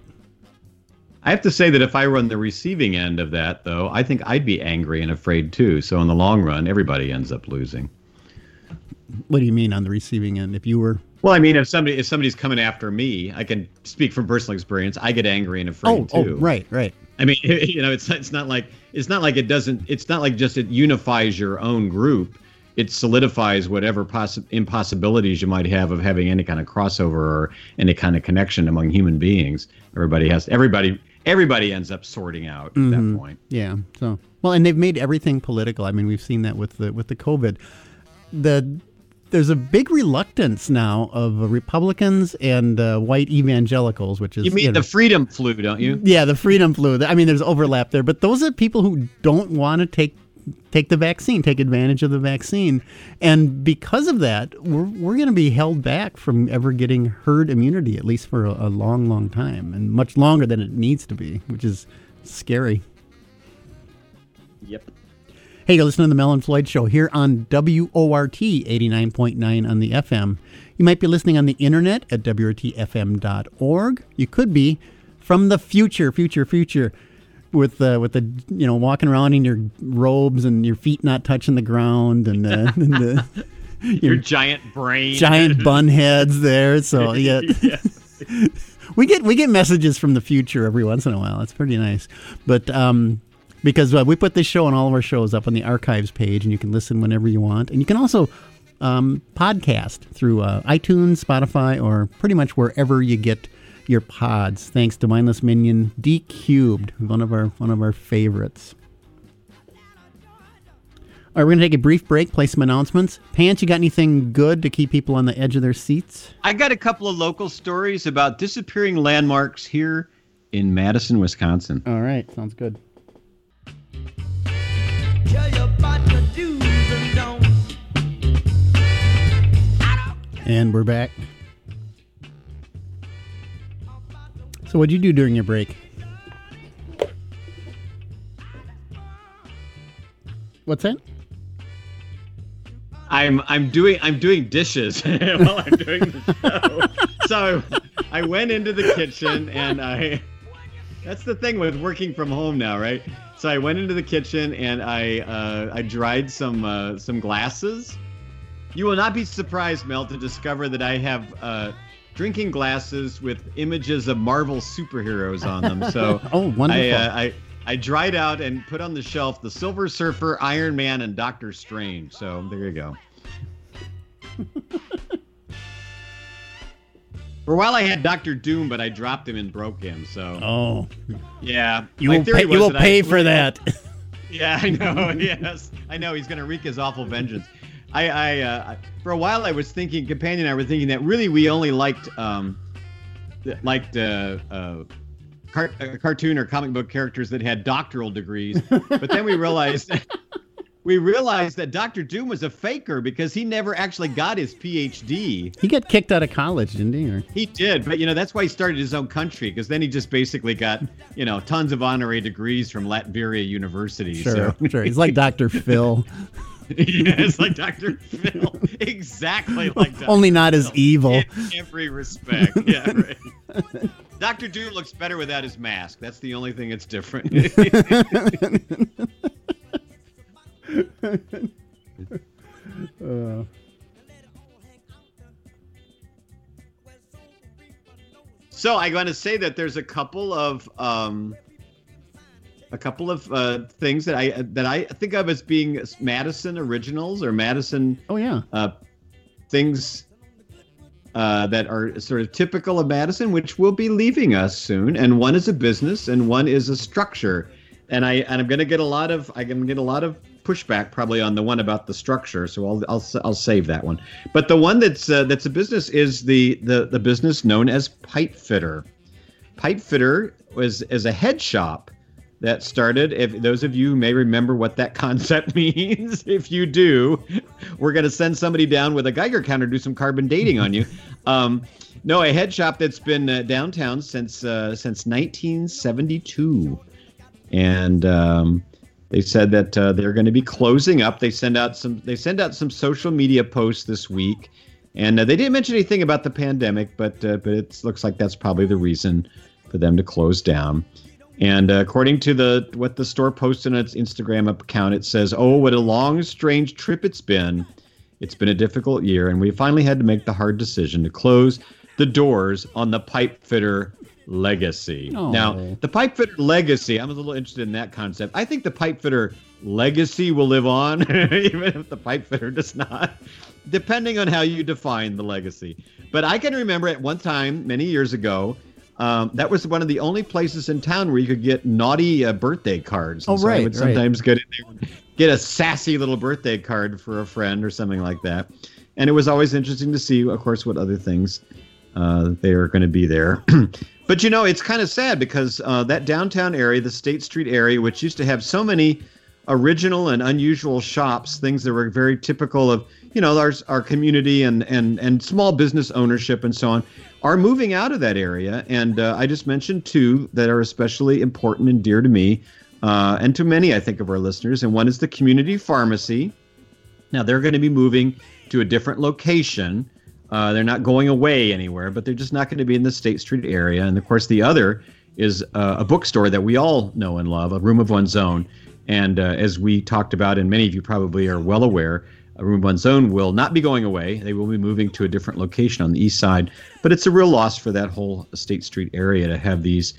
[SPEAKER 3] I have to say that if I run the receiving end of that, though, I think I'd be angry and afraid too. So in the long run, everybody ends up losing.
[SPEAKER 2] What do you mean on the receiving end? If you were
[SPEAKER 3] Well, I mean, if somebody if somebody's coming after me, I can speak from personal experience. I get angry and afraid
[SPEAKER 2] oh
[SPEAKER 3] too.
[SPEAKER 2] oh right right.
[SPEAKER 3] I mean, you know, it's it's not like it's not like it doesn't. It's not like just it unifies your own group. It solidifies whatever possi- impossibilities you might have of having any kind of crossover or any kind of connection among human beings. Everybody has everybody. Everybody ends up sorting out at
[SPEAKER 2] Mm-hmm.
[SPEAKER 3] that point.
[SPEAKER 2] Yeah. So well, and they've made everything political. I mean, we've seen that with the with the COVID. The there's a big reluctance now of Republicans and uh, white evangelicals, which is
[SPEAKER 3] You mean
[SPEAKER 2] you know,
[SPEAKER 3] the freedom flu, don't you?
[SPEAKER 2] yeah, the freedom flu. I mean, there's overlap there, but those are people who don't want to take take the vaccine, take advantage of the vaccine. And because of that, we're, we're going to be held back from ever getting herd immunity, at least for a, a long, long time, and much longer than it needs to be, which is scary.
[SPEAKER 3] Yep.
[SPEAKER 2] Hey, you're listening to the Mel and Floyd Show here on W O R T eighty-nine point nine on the F M. You might be listening on the internet at W O R T F M dot org. You could be from the future, future, future, with uh, with the you know walking around in your robes and your feet not touching the ground and, uh, and the,
[SPEAKER 3] your, your giant brain,
[SPEAKER 2] giant bun heads there. So yeah, yes. we get we get messages from the future every once in a while. It's pretty nice, but. Um, Because uh, we put this show and all of our shows up on the archives page, and you can listen whenever you want. And you can also um, podcast through uh, iTunes, Spotify, or pretty much wherever you get your pods. Thanks to Mindless Minion D Cubed, one of our one of our favorites. All right, we're going to take a brief break, play some announcements. Pants, you got anything good to keep people on the edge of their seats?
[SPEAKER 3] I got a couple of local stories about disappearing landmarks here in Madison, Wisconsin.
[SPEAKER 2] All right, sounds good. And we're back. So what'd you do during your break? What's that?
[SPEAKER 3] I'm I'm doing I'm doing dishes while I'm doing the show. So I went into the kitchen and I that's the thing with working from home now, right? So I went into the kitchen and I uh, I dried some uh, some glasses. You will not be surprised, Mel, to discover that I have uh, drinking glasses with images of Marvel superheroes on them. So
[SPEAKER 2] oh, wonderful!
[SPEAKER 3] I, uh, I I dried out and put on the shelf the Silver Surfer, Iron Man, and Doctor Strange. So there you go. For a while, I had Doctor Doom, but I dropped him and broke him. So
[SPEAKER 2] oh,
[SPEAKER 3] yeah,
[SPEAKER 2] you will pay, you will pay
[SPEAKER 3] I,
[SPEAKER 2] for that.
[SPEAKER 3] Yeah, I know. Yes, I know. He's going to wreak his awful vengeance. I, I uh, for a while, I was thinking, Companion and I were thinking that really we only liked um, liked uh, uh, car- uh, cartoon or comic book characters that had doctoral degrees. But then we realized we realized that Doctor Doom was a faker because he never actually got his P H D.
[SPEAKER 2] He got kicked out of college, didn't he? Or?
[SPEAKER 3] He did, but you know that's why he started his own country, because then he just basically got you know tons of honorary degrees from Latveria University.
[SPEAKER 2] Sure,
[SPEAKER 3] so.
[SPEAKER 2] sure. He's like Doctor Phil.
[SPEAKER 3] Yeah, it's like Doctor Phil. Exactly like Doctor
[SPEAKER 2] Only not
[SPEAKER 3] Phil.
[SPEAKER 2] as evil.
[SPEAKER 3] In every respect. Yeah, right. Doctor Doom looks better without his mask. That's the only thing that's different. uh. So I'm going to say that there's a couple of um, a couple of uh, things that I that I think of as being Madison originals or Madison
[SPEAKER 2] oh yeah
[SPEAKER 3] uh, things uh, that are sort of typical of Madison, which will be leaving us soon. And one is a business, and one is a structure. And I and I'm going to get a lot of I'm going to get a lot of pushback probably on the one about the structure, so I'll I'll I'll save that one. But the one that's uh, that's a business is the the the business known as Pipe Fitter. Pipe Fitter was is a head shop that started. If those of you may remember what that concept means, if you do, we're going to send somebody down with a Geiger counter to do some carbon dating on you. Um, no, a head shop that's been uh, downtown since uh, since nineteen seventy-two, and um, they said that uh, they're going to be closing up. They send out some. They send out some social media posts this week, and uh, they didn't mention anything about the pandemic, but uh, but it looks like that's probably the reason for them to close down. And uh, according to the what the store posted on its Instagram account, it says, "Oh, what a long, strange trip it's been. It's been a difficult year, and we finally had to make the hard decision to close the doors on the Pipe Fitter legacy."
[SPEAKER 2] Oh.
[SPEAKER 3] Now, the Pipe Fitter legacy, I'm a little interested in that concept. I think the Pipe Fitter legacy will live on, even if the Pipe Fitter does not, depending on how you define the legacy. But I can remember at one time, many years ago, Um, that was one of the only places in town where you could get naughty uh, birthday cards.
[SPEAKER 2] And
[SPEAKER 3] oh, so
[SPEAKER 2] right,
[SPEAKER 3] I would
[SPEAKER 2] right.
[SPEAKER 3] sometimes get in there and get a sassy little birthday card for a friend or something like that. And it was always interesting to see, of course, what other things uh, they are going to be there. But, you know, it's kind of sad because uh, that downtown area, the State Street area, which used to have so many original and unusual shops, things that were very typical of, you know, our, our community and, and, and small business ownership and so on, are moving out of that area. And uh, I just mentioned two that are especially important and dear to me uh, and to many, I think, of our listeners. And one is the community pharmacy. Now, they're going to be moving to a different location. Uh, they're not going away anywhere, but they're just not going to be in the State Street area. And, of course, the other is uh, a bookstore that we all know and love, A Room of One's Own. And uh, as we talked about, and many of you probably are well aware, A Room of One's Own will not be going away. They will be moving to a different location on the east side. But it's a real loss for that whole State Street area to have these,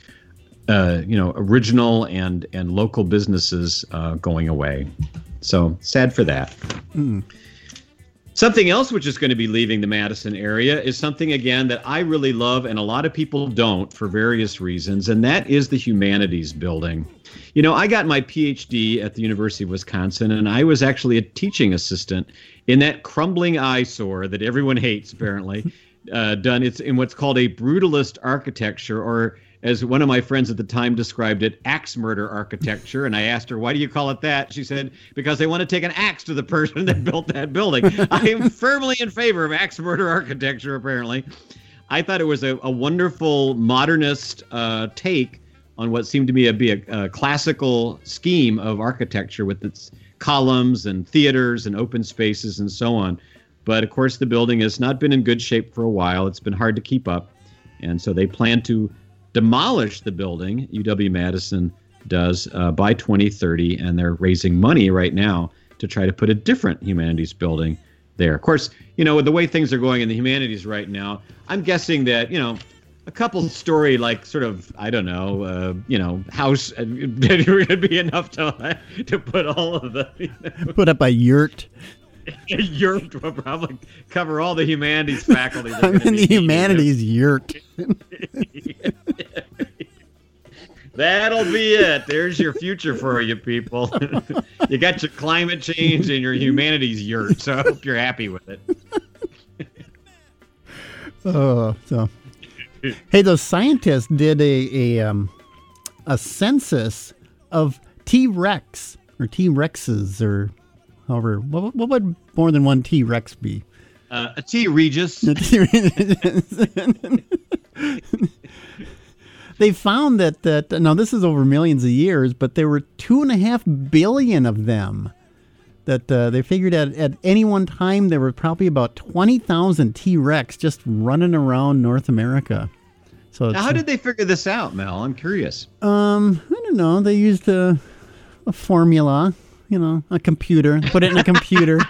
[SPEAKER 3] uh, you know, original and, and local businesses uh, going away. So sad for that. Mm. Something else which is going to be leaving the Madison area is something, again, that I really love and a lot of people don't for various reasons, and that is the Humanities Building. You know, I got my P H D at the University of Wisconsin, and I was actually a teaching assistant in that crumbling eyesore that everyone hates, apparently, uh, done it's in what's called a brutalist architecture, or as one of my friends at the time described it, axe murder architecture. And I asked her, why do you call it that? She said, because they want to take an axe to the person that built that building. I am firmly in favor of axe murder architecture, apparently. I thought it was a, a wonderful modernist uh, take on what seemed to me to be a, a classical scheme of architecture with its columns and theaters and open spaces and so on. But, of course, the building has not been in good shape for a while. It's been hard to keep up. And so they plan to demolish the building, U W-Madison does, uh, by twenty thirty, and they're raising money right now to try to put a different humanities building there. Of course, you know, with the way things are going in the humanities right now, I'm guessing that, you know, a couple story, like, sort of, I don't know, uh, you know, house would be enough to to put all of the... You know,
[SPEAKER 2] put up a yurt.
[SPEAKER 3] A yurt will probably cover all the humanities faculty.
[SPEAKER 2] I'm in the humanities yurt.
[SPEAKER 3] That'll be it. There's your future for you people. You got your climate change and your humanities yurt, so I hope you're happy with it.
[SPEAKER 2] Oh, so hey, those scientists did a a um a census of T-Rex or T-Rexes or however. What, what would more than one T-Rex be?
[SPEAKER 3] Uh, a T Regis.
[SPEAKER 2] They found that, that, now this is over millions of years, but there were two and a half billion of them. That uh, they figured at, at any one time there were probably about twenty thousand T-Rex just running around North America. So
[SPEAKER 3] now, how did they figure this out, Mel? I'm curious.
[SPEAKER 2] Um, I don't know. They used a, a formula, you know, a computer. Put it in a computer.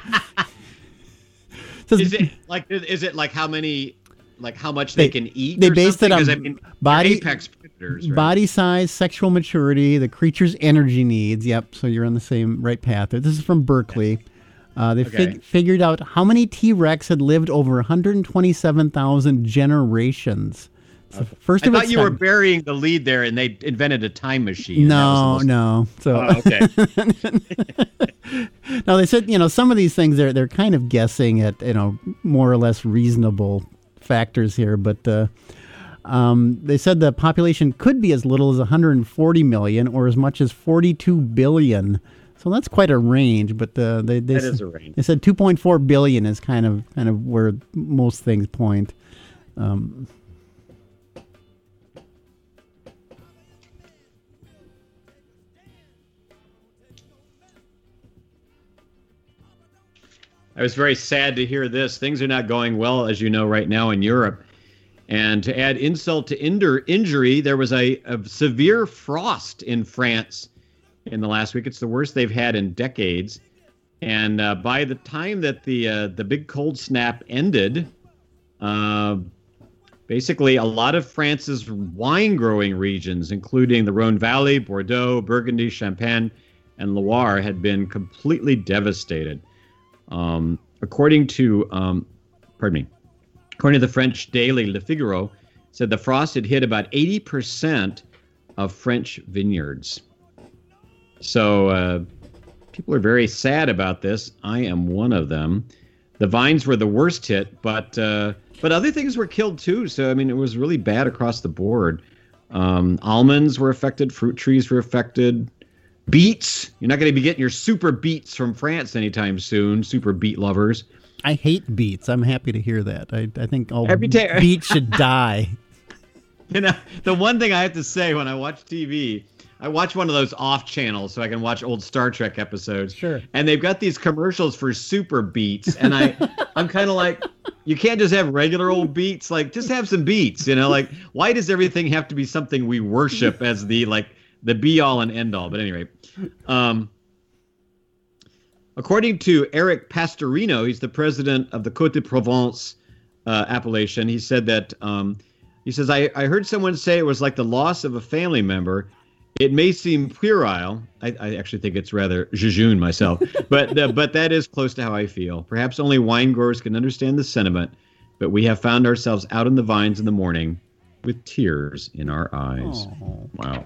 [SPEAKER 3] Is it like is it like how many like how much they, they can eat?
[SPEAKER 2] They
[SPEAKER 3] or
[SPEAKER 2] based it on
[SPEAKER 3] I mean,
[SPEAKER 2] body
[SPEAKER 3] apex predators, right?
[SPEAKER 2] Body size, sexual maturity, the creature's energy needs. Yep, so you're on the same right path there. This is from Berkeley. Uh, they
[SPEAKER 3] okay.
[SPEAKER 2] fig- figured out how many T-Rex had lived over one hundred twenty-seven thousand generations. So
[SPEAKER 3] okay.
[SPEAKER 2] First
[SPEAKER 3] I
[SPEAKER 2] of
[SPEAKER 3] thought
[SPEAKER 2] its
[SPEAKER 3] you
[SPEAKER 2] time.
[SPEAKER 3] were burying the lead there, and they invented a time machine.
[SPEAKER 2] No, no. So
[SPEAKER 3] oh, okay.
[SPEAKER 2] No, they said, you know, some of these things they're they're kind of guessing at, you know, more or less reasonable factors here, but uh, um, they said the population could be as little as one hundred forty million or as much as forty-two billion. So that's quite a range, but uh, they they
[SPEAKER 3] that
[SPEAKER 2] said,
[SPEAKER 3] is a range.
[SPEAKER 2] They said two point four billion is kind of kind of where most things point. Um,
[SPEAKER 3] I was very sad to hear this. Things are not going well, as you know, right now in Europe. And to add insult to injur- injury, there was a, a severe frost in France in the last week. It's the worst they've had in decades. And uh, by the time that the uh, the big cold snap ended, uh, basically a lot of France's wine-growing regions, including the Rhone Valley, Bordeaux, Burgundy, Champagne, and Loire, had been completely devastated. Um, according to, um, pardon me, according to the French daily Le Figaro, said the frost had hit about eighty percent of French vineyards. So uh, people are very sad about this. I am one of them. The vines were the worst hit, but uh, but other things were killed too. So I mean, it was really bad across the board. Um, almonds were affected. Fruit trees were affected. beets. You're not going to be getting your super beets from France anytime soon, super beet lovers.
[SPEAKER 2] I hate beets. I'm happy to hear that. I, I think all
[SPEAKER 3] Every ta-
[SPEAKER 2] beets should die.
[SPEAKER 3] You know, the one thing I have to say when I watch T V, I watch one of those off channels so I can watch old Star Trek episodes.
[SPEAKER 2] Sure.
[SPEAKER 3] And they've got these commercials for super beets. And I, I'm kind of like, you can't just have regular old beets. Like, just have some beets, you know, like, why does everything have to be something we worship as the, like, the be all and end all? But anyway, um, according to Eric Pastorino, he's the president of the Côte de Provence uh, appellation. He said that, um, he says, I, I heard someone say it was like the loss of a family member. It may seem puerile. I, I actually think it's rather jejune myself, but uh, but that is close to how I feel. Perhaps only wine growers can understand the sentiment, but we have found ourselves out in the vines in the morning with tears in our eyes.
[SPEAKER 2] Oh.
[SPEAKER 3] Wow.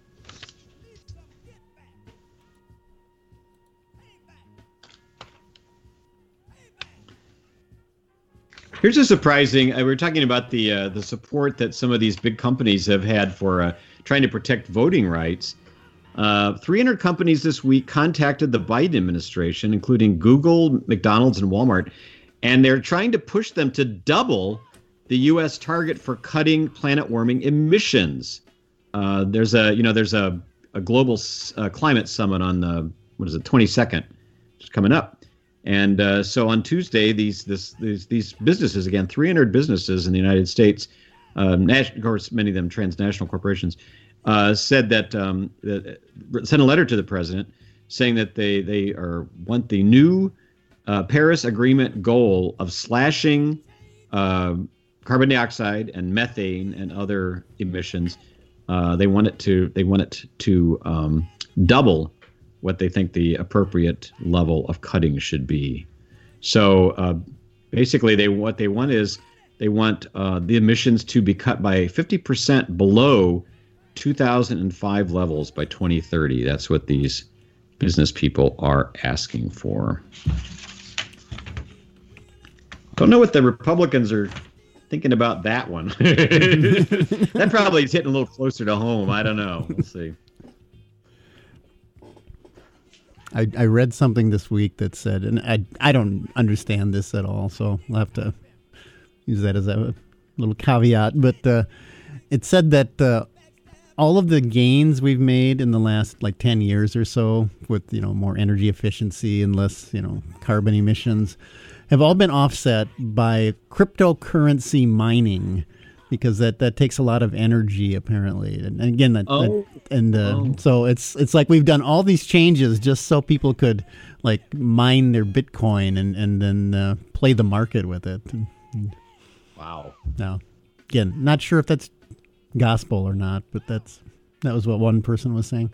[SPEAKER 3] Here's a surprising. Uh, we were talking about the uh, the support that some of these big companies have had for uh, trying to protect voting rights. Uh, three hundred companies this week contacted the Biden administration, including Google, McDonald's, and Walmart, and they're trying to push them to double the U S target for cutting planet warming emissions. Uh, there's a you know there's a a global uh, climate summit on the what is it twenty-second, just coming up. And uh, so on Tuesday, these this these these businesses, again, three hundred businesses in the United States, um, of course, many of them transnational corporations, uh, said that, um, that sent a letter to the president saying that they they are want the new uh, Paris Agreement goal of slashing uh, carbon dioxide and methane and other emissions. Uh, they want it to they want it to um, double what they think the appropriate level of cutting should be. So uh, basically, they what they want is they want uh, the emissions to be cut by fifty percent below two thousand five levels by twenty thirty. That's what these business people are asking for. Don't know what the Republicans are thinking about that one. That probably is hitting a little closer to home. I don't know. We'll see.
[SPEAKER 2] I, I read something this week that said, and I I don't understand this at all, so I'll have to use that as a little caveat. But uh, it said that uh, all of the gains we've made in the last like ten years or so, with you know more energy efficiency and less you know carbon emissions, have all been offset by cryptocurrency mining. Because that, that takes a lot of energy, apparently, and, and again, that,
[SPEAKER 3] oh.
[SPEAKER 2] that and uh,
[SPEAKER 3] oh.
[SPEAKER 2] so it's it's like we've done all these changes just so people could like mine their Bitcoin and and then uh, play the market with it.
[SPEAKER 3] Wow.
[SPEAKER 2] Now, again, not sure if that's gospel or not, but that's that was what one person was saying.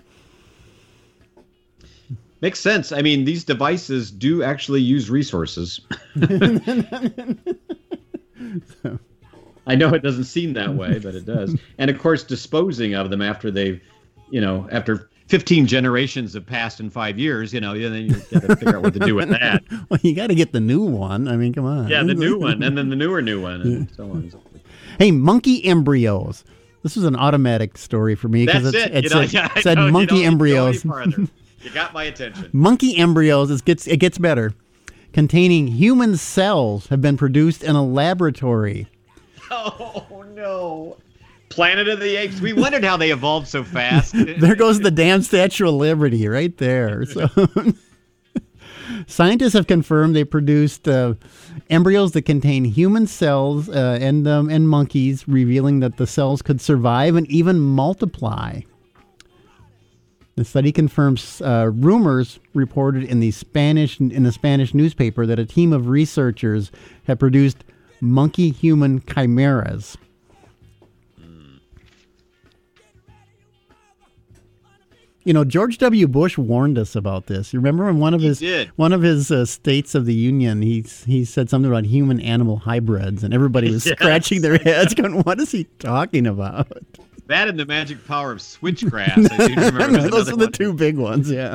[SPEAKER 3] Makes sense. I mean, these devices do actually use resources.
[SPEAKER 2] so.
[SPEAKER 3] I know it doesn't seem that way, but it does. And of course, disposing of them after they've, you know, after fifteen generations have passed in five years, you know, then you got to figure out what to do with that.
[SPEAKER 2] Well, you got to get the new one. I mean, come on.
[SPEAKER 3] Yeah, the new one, and then the newer new one, and so on and so forth.
[SPEAKER 2] Hey, monkey embryos. This was an automatic story for me.
[SPEAKER 3] That's
[SPEAKER 2] it's,
[SPEAKER 3] it.
[SPEAKER 2] It
[SPEAKER 3] you
[SPEAKER 2] said,
[SPEAKER 3] know, yeah,
[SPEAKER 2] said
[SPEAKER 3] know,
[SPEAKER 2] monkey
[SPEAKER 3] you
[SPEAKER 2] embryos.
[SPEAKER 3] You got my attention.
[SPEAKER 2] Monkey embryos, it gets, it gets better, containing human cells have been produced in a laboratory.
[SPEAKER 3] Oh, no. Planet of the Apes. We wondered how they evolved so fast.
[SPEAKER 2] There goes the damn Statue of Liberty right there. So, scientists have confirmed they produced uh, embryos that contain human cells uh, and, um, and monkeys, revealing that the cells could survive and even multiply. The study confirms uh, rumors reported in the Spanish in a Spanish newspaper that a team of researchers have produced monkey-human chimeras. Mm. You know, George W. Bush warned us about this. You remember in one of
[SPEAKER 3] he
[SPEAKER 2] his
[SPEAKER 3] did.
[SPEAKER 2] one of his uh, States of the Union, he he said something about human-animal hybrids, and everybody was
[SPEAKER 3] Yes.
[SPEAKER 2] scratching their heads, going, "What is he talking about?"
[SPEAKER 3] That and the magic power of switchgrass. I do remember
[SPEAKER 2] Those are the
[SPEAKER 3] one.
[SPEAKER 2] two big ones. Yeah.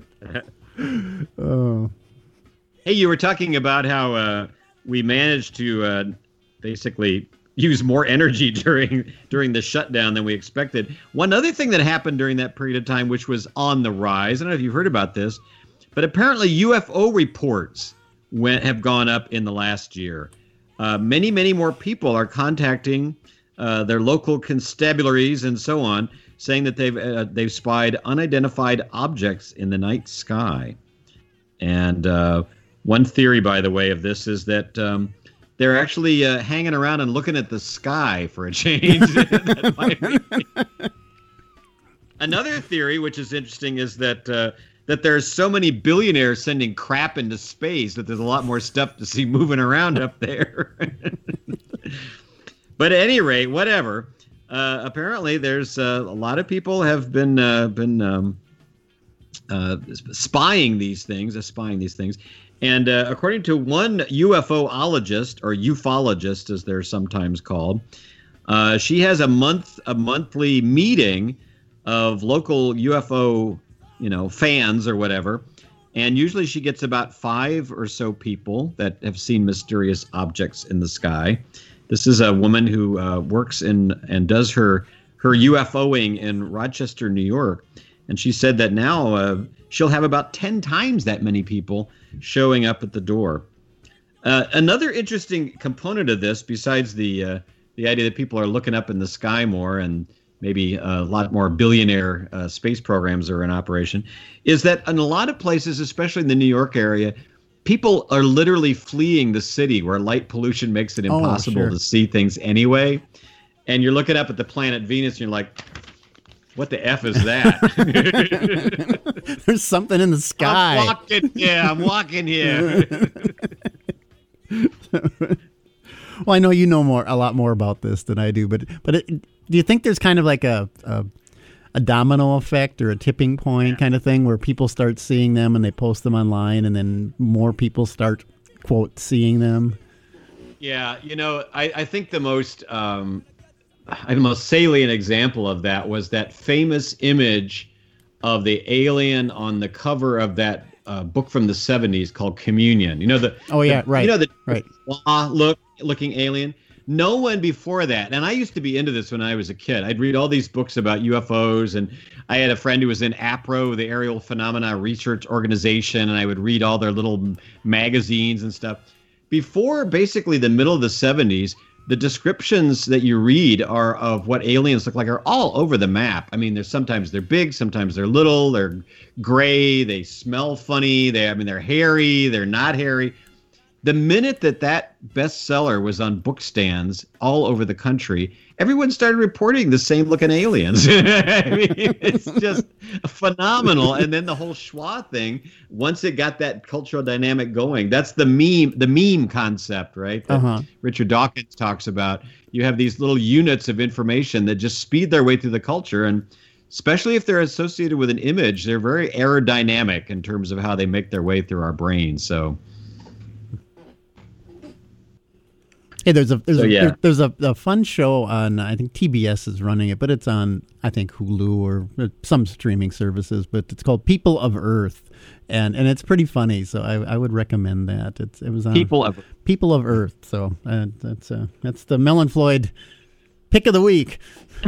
[SPEAKER 2] Oh.
[SPEAKER 3] Hey, you were talking about how uh, we managed to uh, basically use more energy during during the shutdown than we expected. One other thing that happened during that period of time, which was on the rise, I don't know if you've heard about this, but apparently U F O reports went have gone up in the last year. Uh, many, many more people are contacting uh, their local constabularies and so on, saying that they've uh, they've spied unidentified objects in the night sky. And uh, one theory, by the way, of this is that um, they're actually uh, hanging around and looking at the sky for a change. That might be. Another theory, which is interesting, is that uh, that there's so many billionaires sending crap into space that there's a lot more stuff to see moving around up there. But at any rate, whatever. Uh, apparently, there's uh, a lot of people have been uh, been um, uh, spying these things, uh, spying these things, and uh, according to one UFOologist or ufologist, as they're sometimes called, uh, she has a month a monthly meeting of local U F O, you know, fans or whatever, and usually she gets about five or so people that have seen mysterious objects in the sky. This is a woman who uh, works in and does her her UFOing in Rochester, New York, and she said that now uh, she'll have about ten times that many people showing up at the door. Uh, another interesting component of this, besides the uh, the idea that people are looking up in the sky more and maybe a lot more billionaire uh, space programs are in operation, is that in a lot of places, especially in the New York area, people are literally fleeing the city where light pollution makes it impossible oh, sure. to see things anyway. And you're looking up at the planet Venus and you're like, what the F is that?
[SPEAKER 2] There's something in the sky.
[SPEAKER 3] I'm walking, yeah, I'm walking here.
[SPEAKER 2] Well, I know you know more, a lot more about this than I do, but but it, do you think there's kind of like a, a a domino effect or a tipping point yeah. kind of thing where people start seeing them and they post them online and then more people start, quote, seeing them?
[SPEAKER 3] Yeah, you know, I, I think the most um, the most salient example of that was that famous image of the alien on the cover of that uh, book from the seventies called Communion. You know the
[SPEAKER 2] oh yeah
[SPEAKER 3] the,
[SPEAKER 2] right
[SPEAKER 3] you know the
[SPEAKER 2] right
[SPEAKER 3] look looking alien. No one before that, and I used to be into this when I was a kid. I'd read all these books about U F Os, and I had a friend who was in APRO, the Aerial Phenomena Research Organization, and I would read all their little magazines and stuff. Before basically the middle of the seventies, the descriptions that you read are of what aliens look like are all over the map. I mean, there's sometimes they're big, sometimes they're little, they're gray, they smell funny, they I mean they're hairy, they're not hairy. The minute that that bestseller was on book stands all over the country, everyone started reporting the same looking aliens. I mean, it's just phenomenal. And then the whole schwa thing, once it got that cultural dynamic going, that's the meme, the meme concept, right? That
[SPEAKER 2] uh-huh.
[SPEAKER 3] Richard Dawkins talks about. You have these little units of information that just speed their way through the culture. And especially if they're associated with an image, they're very aerodynamic in terms of how they make their way through our brains. So.
[SPEAKER 2] Hey, there's a there's
[SPEAKER 3] so,
[SPEAKER 2] a,
[SPEAKER 3] yeah.
[SPEAKER 2] there, there's a, a fun show on, I think T B S is running it, but it's on I think Hulu or some streaming services. But it's called People of Earth, and, and it's pretty funny. So I, I would recommend that. It's it was on
[SPEAKER 3] People of
[SPEAKER 2] People of Earth. So uh, that's uh, that's the Mel Floyd pick of the week.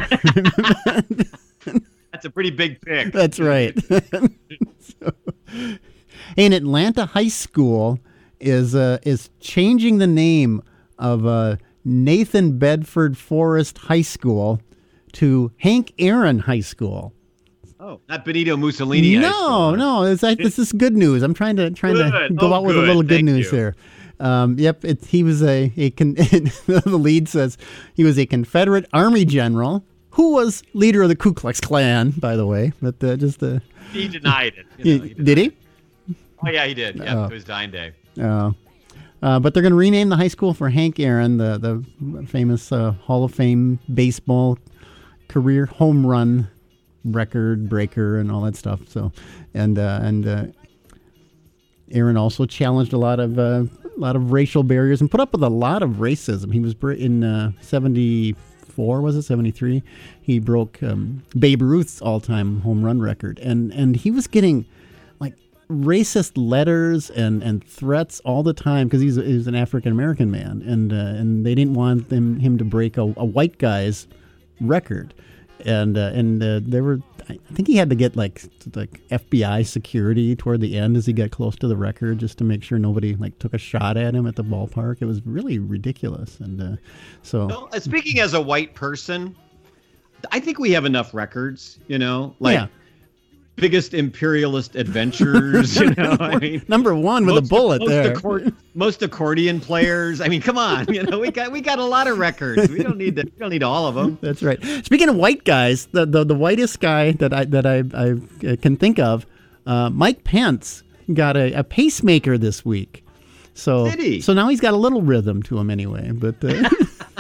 [SPEAKER 3] That's a pretty big pick.
[SPEAKER 2] That's right. So, an Atlanta high school is uh, is changing the name of uh, Nathan Bedford Forrest High School to Hank Aaron High School.
[SPEAKER 3] Oh, not Benito Mussolini.
[SPEAKER 2] No,
[SPEAKER 3] High School.
[SPEAKER 2] no, it's, I, this is good news. I'm trying to trying
[SPEAKER 3] good.
[SPEAKER 2] to go
[SPEAKER 3] oh,
[SPEAKER 2] out with
[SPEAKER 3] good.
[SPEAKER 2] a little good
[SPEAKER 3] Thank
[SPEAKER 2] news
[SPEAKER 3] you.
[SPEAKER 2] here. Um, yep, it, he was a, a con- the lead says he was a Confederate Army general who was leader of the Ku Klux Klan, by the way. But uh, just uh,
[SPEAKER 3] he denied it. You know,
[SPEAKER 2] he,
[SPEAKER 3] he denied
[SPEAKER 2] did he?
[SPEAKER 3] It. Oh yeah, he did. Yeah,
[SPEAKER 2] Oh.
[SPEAKER 3] it was dying day.
[SPEAKER 2] Uh, uh, but they're going to rename the high school for Hank Aaron, the the famous uh, Hall of Fame baseball career home run record breaker and all that stuff. So, and uh, and uh, Aaron also challenged a lot of uh, a lot of racial barriers and put up with a lot of racism. He was br- in uh, seventy-four, was it seventy-three? He broke um, Babe Ruth's all-time home run record, and and he was getting like racist letters and, and threats all the time because he's, he's an African American man, and uh, and they didn't want them, him to break a, a white guy's record, and uh, and uh, there were I think he had to get like like F B I security toward the end as he got close to the record just to make sure nobody like took a shot at him at the ballpark. It was really ridiculous, and uh, so.
[SPEAKER 3] Well, uh, speaking as a white person, I think we have enough records, you know, like. Yeah. Biggest imperialist adventures, you know. I mean,
[SPEAKER 2] number one with most, a bullet
[SPEAKER 3] most
[SPEAKER 2] there.
[SPEAKER 3] Accord, most accordion players. I mean, come on, you know, we got we got a lot of records. We don't need to, we don't need all of them.
[SPEAKER 2] That's right. Speaking of white guys, the the, the whitest guy that I that I, I can think of, uh, Mike Pence got a, a pacemaker this week. So
[SPEAKER 3] Did he?
[SPEAKER 2] so now he's got a little rhythm to him anyway. But. Uh,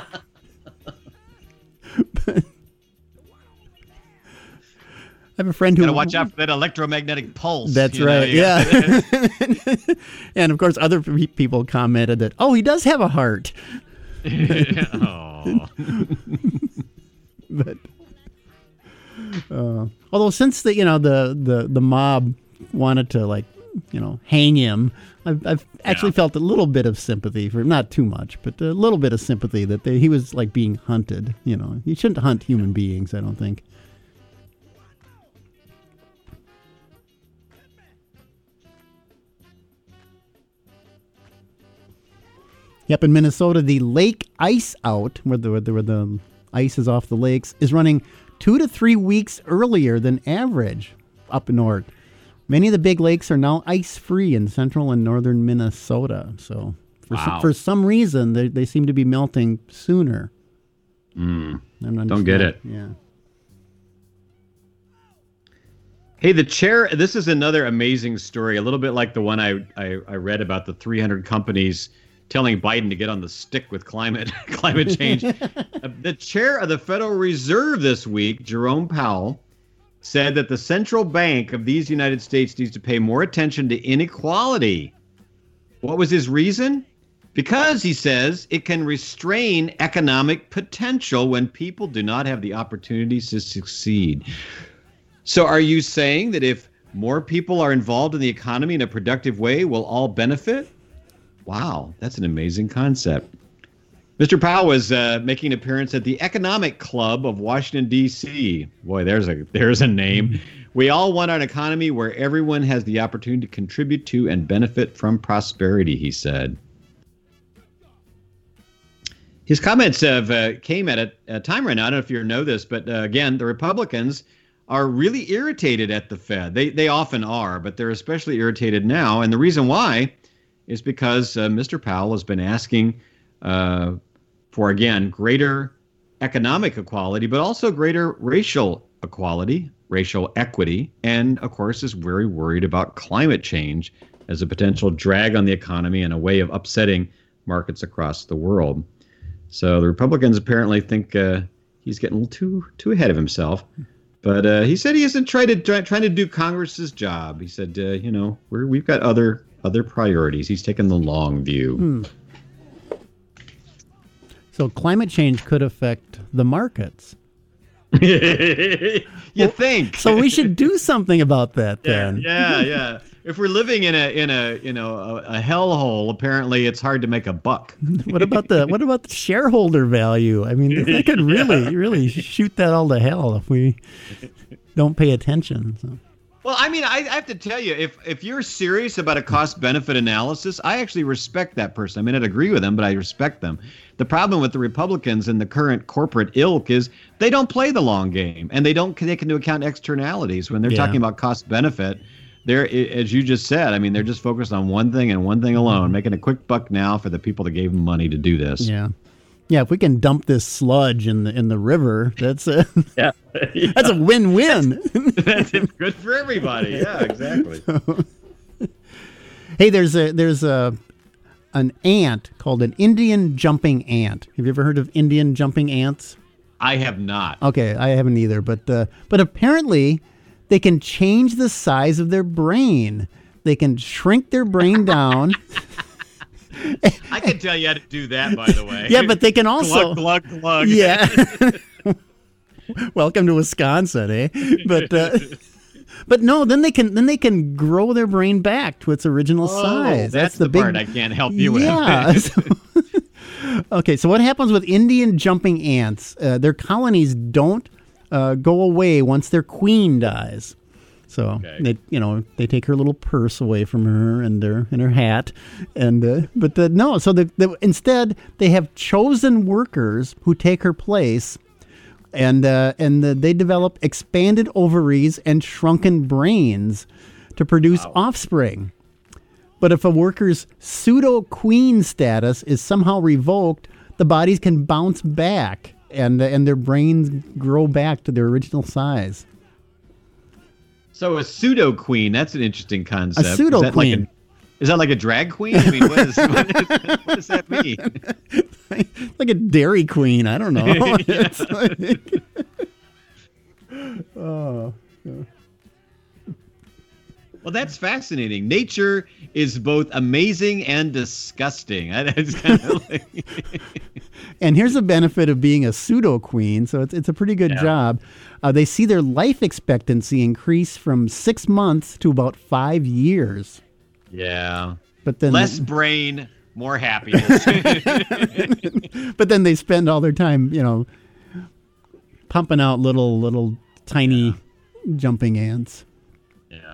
[SPEAKER 2] but I have a friend who
[SPEAKER 3] gotta watch out for that electromagnetic pulse.
[SPEAKER 2] That's
[SPEAKER 3] you know,
[SPEAKER 2] right. Yeah. And of course, other people commented that, oh, he does have a heart.
[SPEAKER 3] Oh.
[SPEAKER 2] But uh, although since the you know the, the, the mob wanted to like you know hang him, I've, I've actually yeah. felt a little bit of sympathy for him. Not too much, but a little bit of sympathy that they, he was like being hunted. You know, you shouldn't hunt human beings. I don't think. Yep, in Minnesota, the lake ice out, where the, where the, where the ice is off the lakes, is running two to three weeks earlier than average up north. Many of the big lakes are now ice-free in central and northern Minnesota. So for,
[SPEAKER 3] wow.
[SPEAKER 2] some, for some reason, they, they seem to be melting sooner.
[SPEAKER 3] Mm, don't get it.
[SPEAKER 2] Yeah.
[SPEAKER 3] Hey, the chair, this is another amazing story, a little bit like the one I, I, I read about the three hundred companies telling Biden to get on the stick with climate climate change. The chair of the Federal Reserve this week, Jerome Powell, said that the central bank of these United States needs to pay more attention to inequality. What was his reason? Because, he says, it can restrain economic potential when people do not have the opportunities to succeed. So are you saying that if more people are involved in the economy in a productive way, we'll all benefit? Wow, that's an amazing concept. Mister Powell was uh, making an appearance at the Economic Club of Washington, D C Boy, there's a there's a name. We all want an economy where everyone has the opportunity to contribute to and benefit from prosperity, he said. His comments have uh, came at a, a time right now. I don't know if you know this, but uh, again, the Republicans are really irritated at the Fed. They they often are, but they're especially irritated now. And the reason why is because uh, Mister Powell has been asking uh, for, again, greater economic equality, but also greater racial equality, racial equity, and, of course, is very worried about climate change as a potential drag on the economy and a way of upsetting markets across the world. So the Republicans apparently think uh, he's getting a little too too ahead of himself. But uh, he said he isn't trying to try, trying to do Congress's job. He said, uh, you know, we're, we've got other other priorities. He's taken the long view.
[SPEAKER 2] Hmm. So climate change could affect the markets.
[SPEAKER 3] You well, think?
[SPEAKER 2] So we should do something about that then.
[SPEAKER 3] Yeah, yeah, yeah. If we're living in a in a you know a, a hellhole, apparently it's hard to make a buck.
[SPEAKER 2] What about the what about the shareholder value? I mean, they could really yeah. really shoot that all to hell if we don't pay attention. So.
[SPEAKER 3] Well, I mean, I, I have to tell you, if if you're serious about a cost-benefit analysis, I actually respect that person. I may not agree with them, but I respect them. The problem with the Republicans and the current corporate ilk is they don't play the long game, and they don't take into account externalities when they're yeah. talking about cost-benefit. They're, as you just said, I mean, they're just focused on one thing and one thing alone, mm-hmm. making a quick buck now for the people that gave them money to do this.
[SPEAKER 2] Yeah. Yeah, if we can dump this sludge in the in the river, that's a yeah. Yeah. that's a win-win.
[SPEAKER 3] That's, that's good for everybody. Yeah, exactly. So,
[SPEAKER 2] hey, there's a there's a an ant called an Indian jumping ant. Have you ever heard of Indian jumping ants?
[SPEAKER 3] I have not.
[SPEAKER 2] Okay, I haven't either. But uh, but apparently, they can change the size of their brain. They can shrink their brain down.
[SPEAKER 3] I can tell you how to do that, by the way.
[SPEAKER 2] Yeah, but they can also
[SPEAKER 3] glug glug glug.
[SPEAKER 2] Yeah. Welcome to Wisconsin, eh? But uh, But no, then they can then they can grow their brain back to its original
[SPEAKER 3] Oh,
[SPEAKER 2] size.
[SPEAKER 3] that's, the,
[SPEAKER 2] big
[SPEAKER 3] part I can't help you
[SPEAKER 2] yeah.
[SPEAKER 3] with.
[SPEAKER 2] so- okay, so what happens with Indian jumping ants? Uh, their colonies don't uh, go away once their queen dies. So
[SPEAKER 3] Okay.
[SPEAKER 2] they, you know, they take her little purse away from her and their and her hat, and uh, but the, no. So the, the, instead they have chosen workers who take her place, and uh, and the, they develop expanded ovaries and shrunken brains to produce
[SPEAKER 3] Wow.
[SPEAKER 2] offspring. But if a worker's pseudo-queen status is somehow revoked, the bodies can bounce back and uh, and their brains grow back to their original size.
[SPEAKER 3] So a pseudo queen, that's an interesting concept.
[SPEAKER 2] A pseudo
[SPEAKER 3] Is that
[SPEAKER 2] queen.
[SPEAKER 3] Like a, is that like a drag queen? I mean, what, is, what, is, what does that mean?
[SPEAKER 2] Like a dairy queen. I don't know. It's like- oh.
[SPEAKER 3] Well, that's fascinating. Nature is both amazing and disgusting. It's kind of like,
[SPEAKER 2] And here's a benefit of being a pseudo queen. So it's, it's a pretty good
[SPEAKER 3] Yeah.
[SPEAKER 2] job. Uh, they see their life expectancy increase from six months to about five years.
[SPEAKER 3] yeah.
[SPEAKER 2] But then,
[SPEAKER 3] Less brain, more happiness.
[SPEAKER 2] but then they spend all their time, you know, pumping out little, little tiny jumping ants.
[SPEAKER 3] yeah.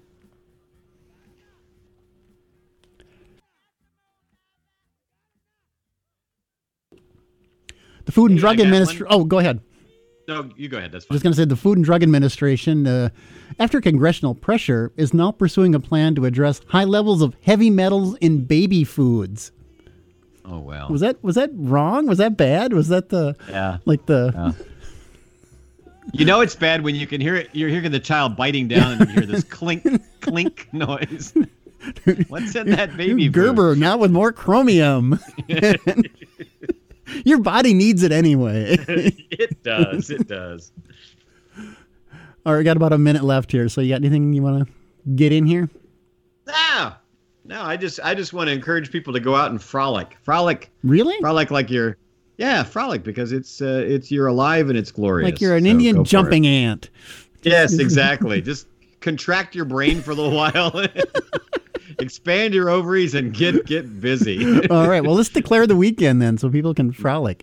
[SPEAKER 2] The Food and
[SPEAKER 3] Hey, I
[SPEAKER 2] Drug
[SPEAKER 3] got
[SPEAKER 2] Administration. Oh, go ahead.
[SPEAKER 3] No, you go ahead. That's
[SPEAKER 2] I
[SPEAKER 3] fine.
[SPEAKER 2] was going to say the Food and Drug Administration, uh, after congressional pressure, is now pursuing a plan to address high levels of heavy metals in baby foods.
[SPEAKER 3] Oh, well.
[SPEAKER 2] Was that was that wrong? Was that bad? Was that the
[SPEAKER 3] Yeah.
[SPEAKER 2] like the
[SPEAKER 3] Yeah. You know it's bad when you can hear it. You're hearing the child biting down, and you hear this clink, clink noise. What's in that baby food?
[SPEAKER 2] Gerber now with more chromium? Your body needs it anyway.
[SPEAKER 3] It does. It does.
[SPEAKER 2] All right, we got about a minute left here. So you got anything you want to get in here?
[SPEAKER 3] No, no. I just, I just want to encourage people to go out and frolic, frolic,
[SPEAKER 2] Really?
[SPEAKER 3] frolic like you're, yeah, frolic because it's, uh, it's you're alive and it's glorious.
[SPEAKER 2] Like you're an
[SPEAKER 3] So go
[SPEAKER 2] Indian
[SPEAKER 3] for
[SPEAKER 2] jumping
[SPEAKER 3] it.
[SPEAKER 2] ant.
[SPEAKER 3] Yes, exactly. Just contract your brain for a little while, expand your ovaries, and get get busy.
[SPEAKER 2] All right. Well, let's declare the weekend then, so people can frolic.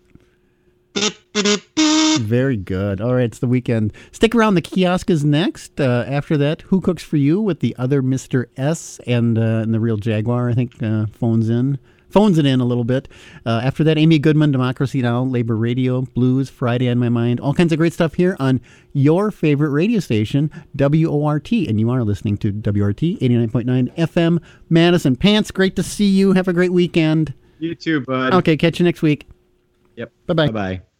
[SPEAKER 2] Very good. All right, it's the weekend. Stick around. The kiosk is next. Uh, after that, Who Cooks for You with the other Mister S and, uh, and the Real Jaguar, I think, uh, phones in. Phones it in a little bit. Uh, after that, Amy Goodman, Democracy Now!, Labor Radio, Blues, Friday on My Mind. All kinds of great stuff here on your favorite radio station, W O R T. And you are listening to W O R T, eighty-nine point nine F M, Madison. Pants, great to see you. Have a great weekend.
[SPEAKER 3] You too, bud.
[SPEAKER 2] Okay, catch you next week.
[SPEAKER 3] Yep.
[SPEAKER 2] Bye-bye.
[SPEAKER 3] Bye-bye.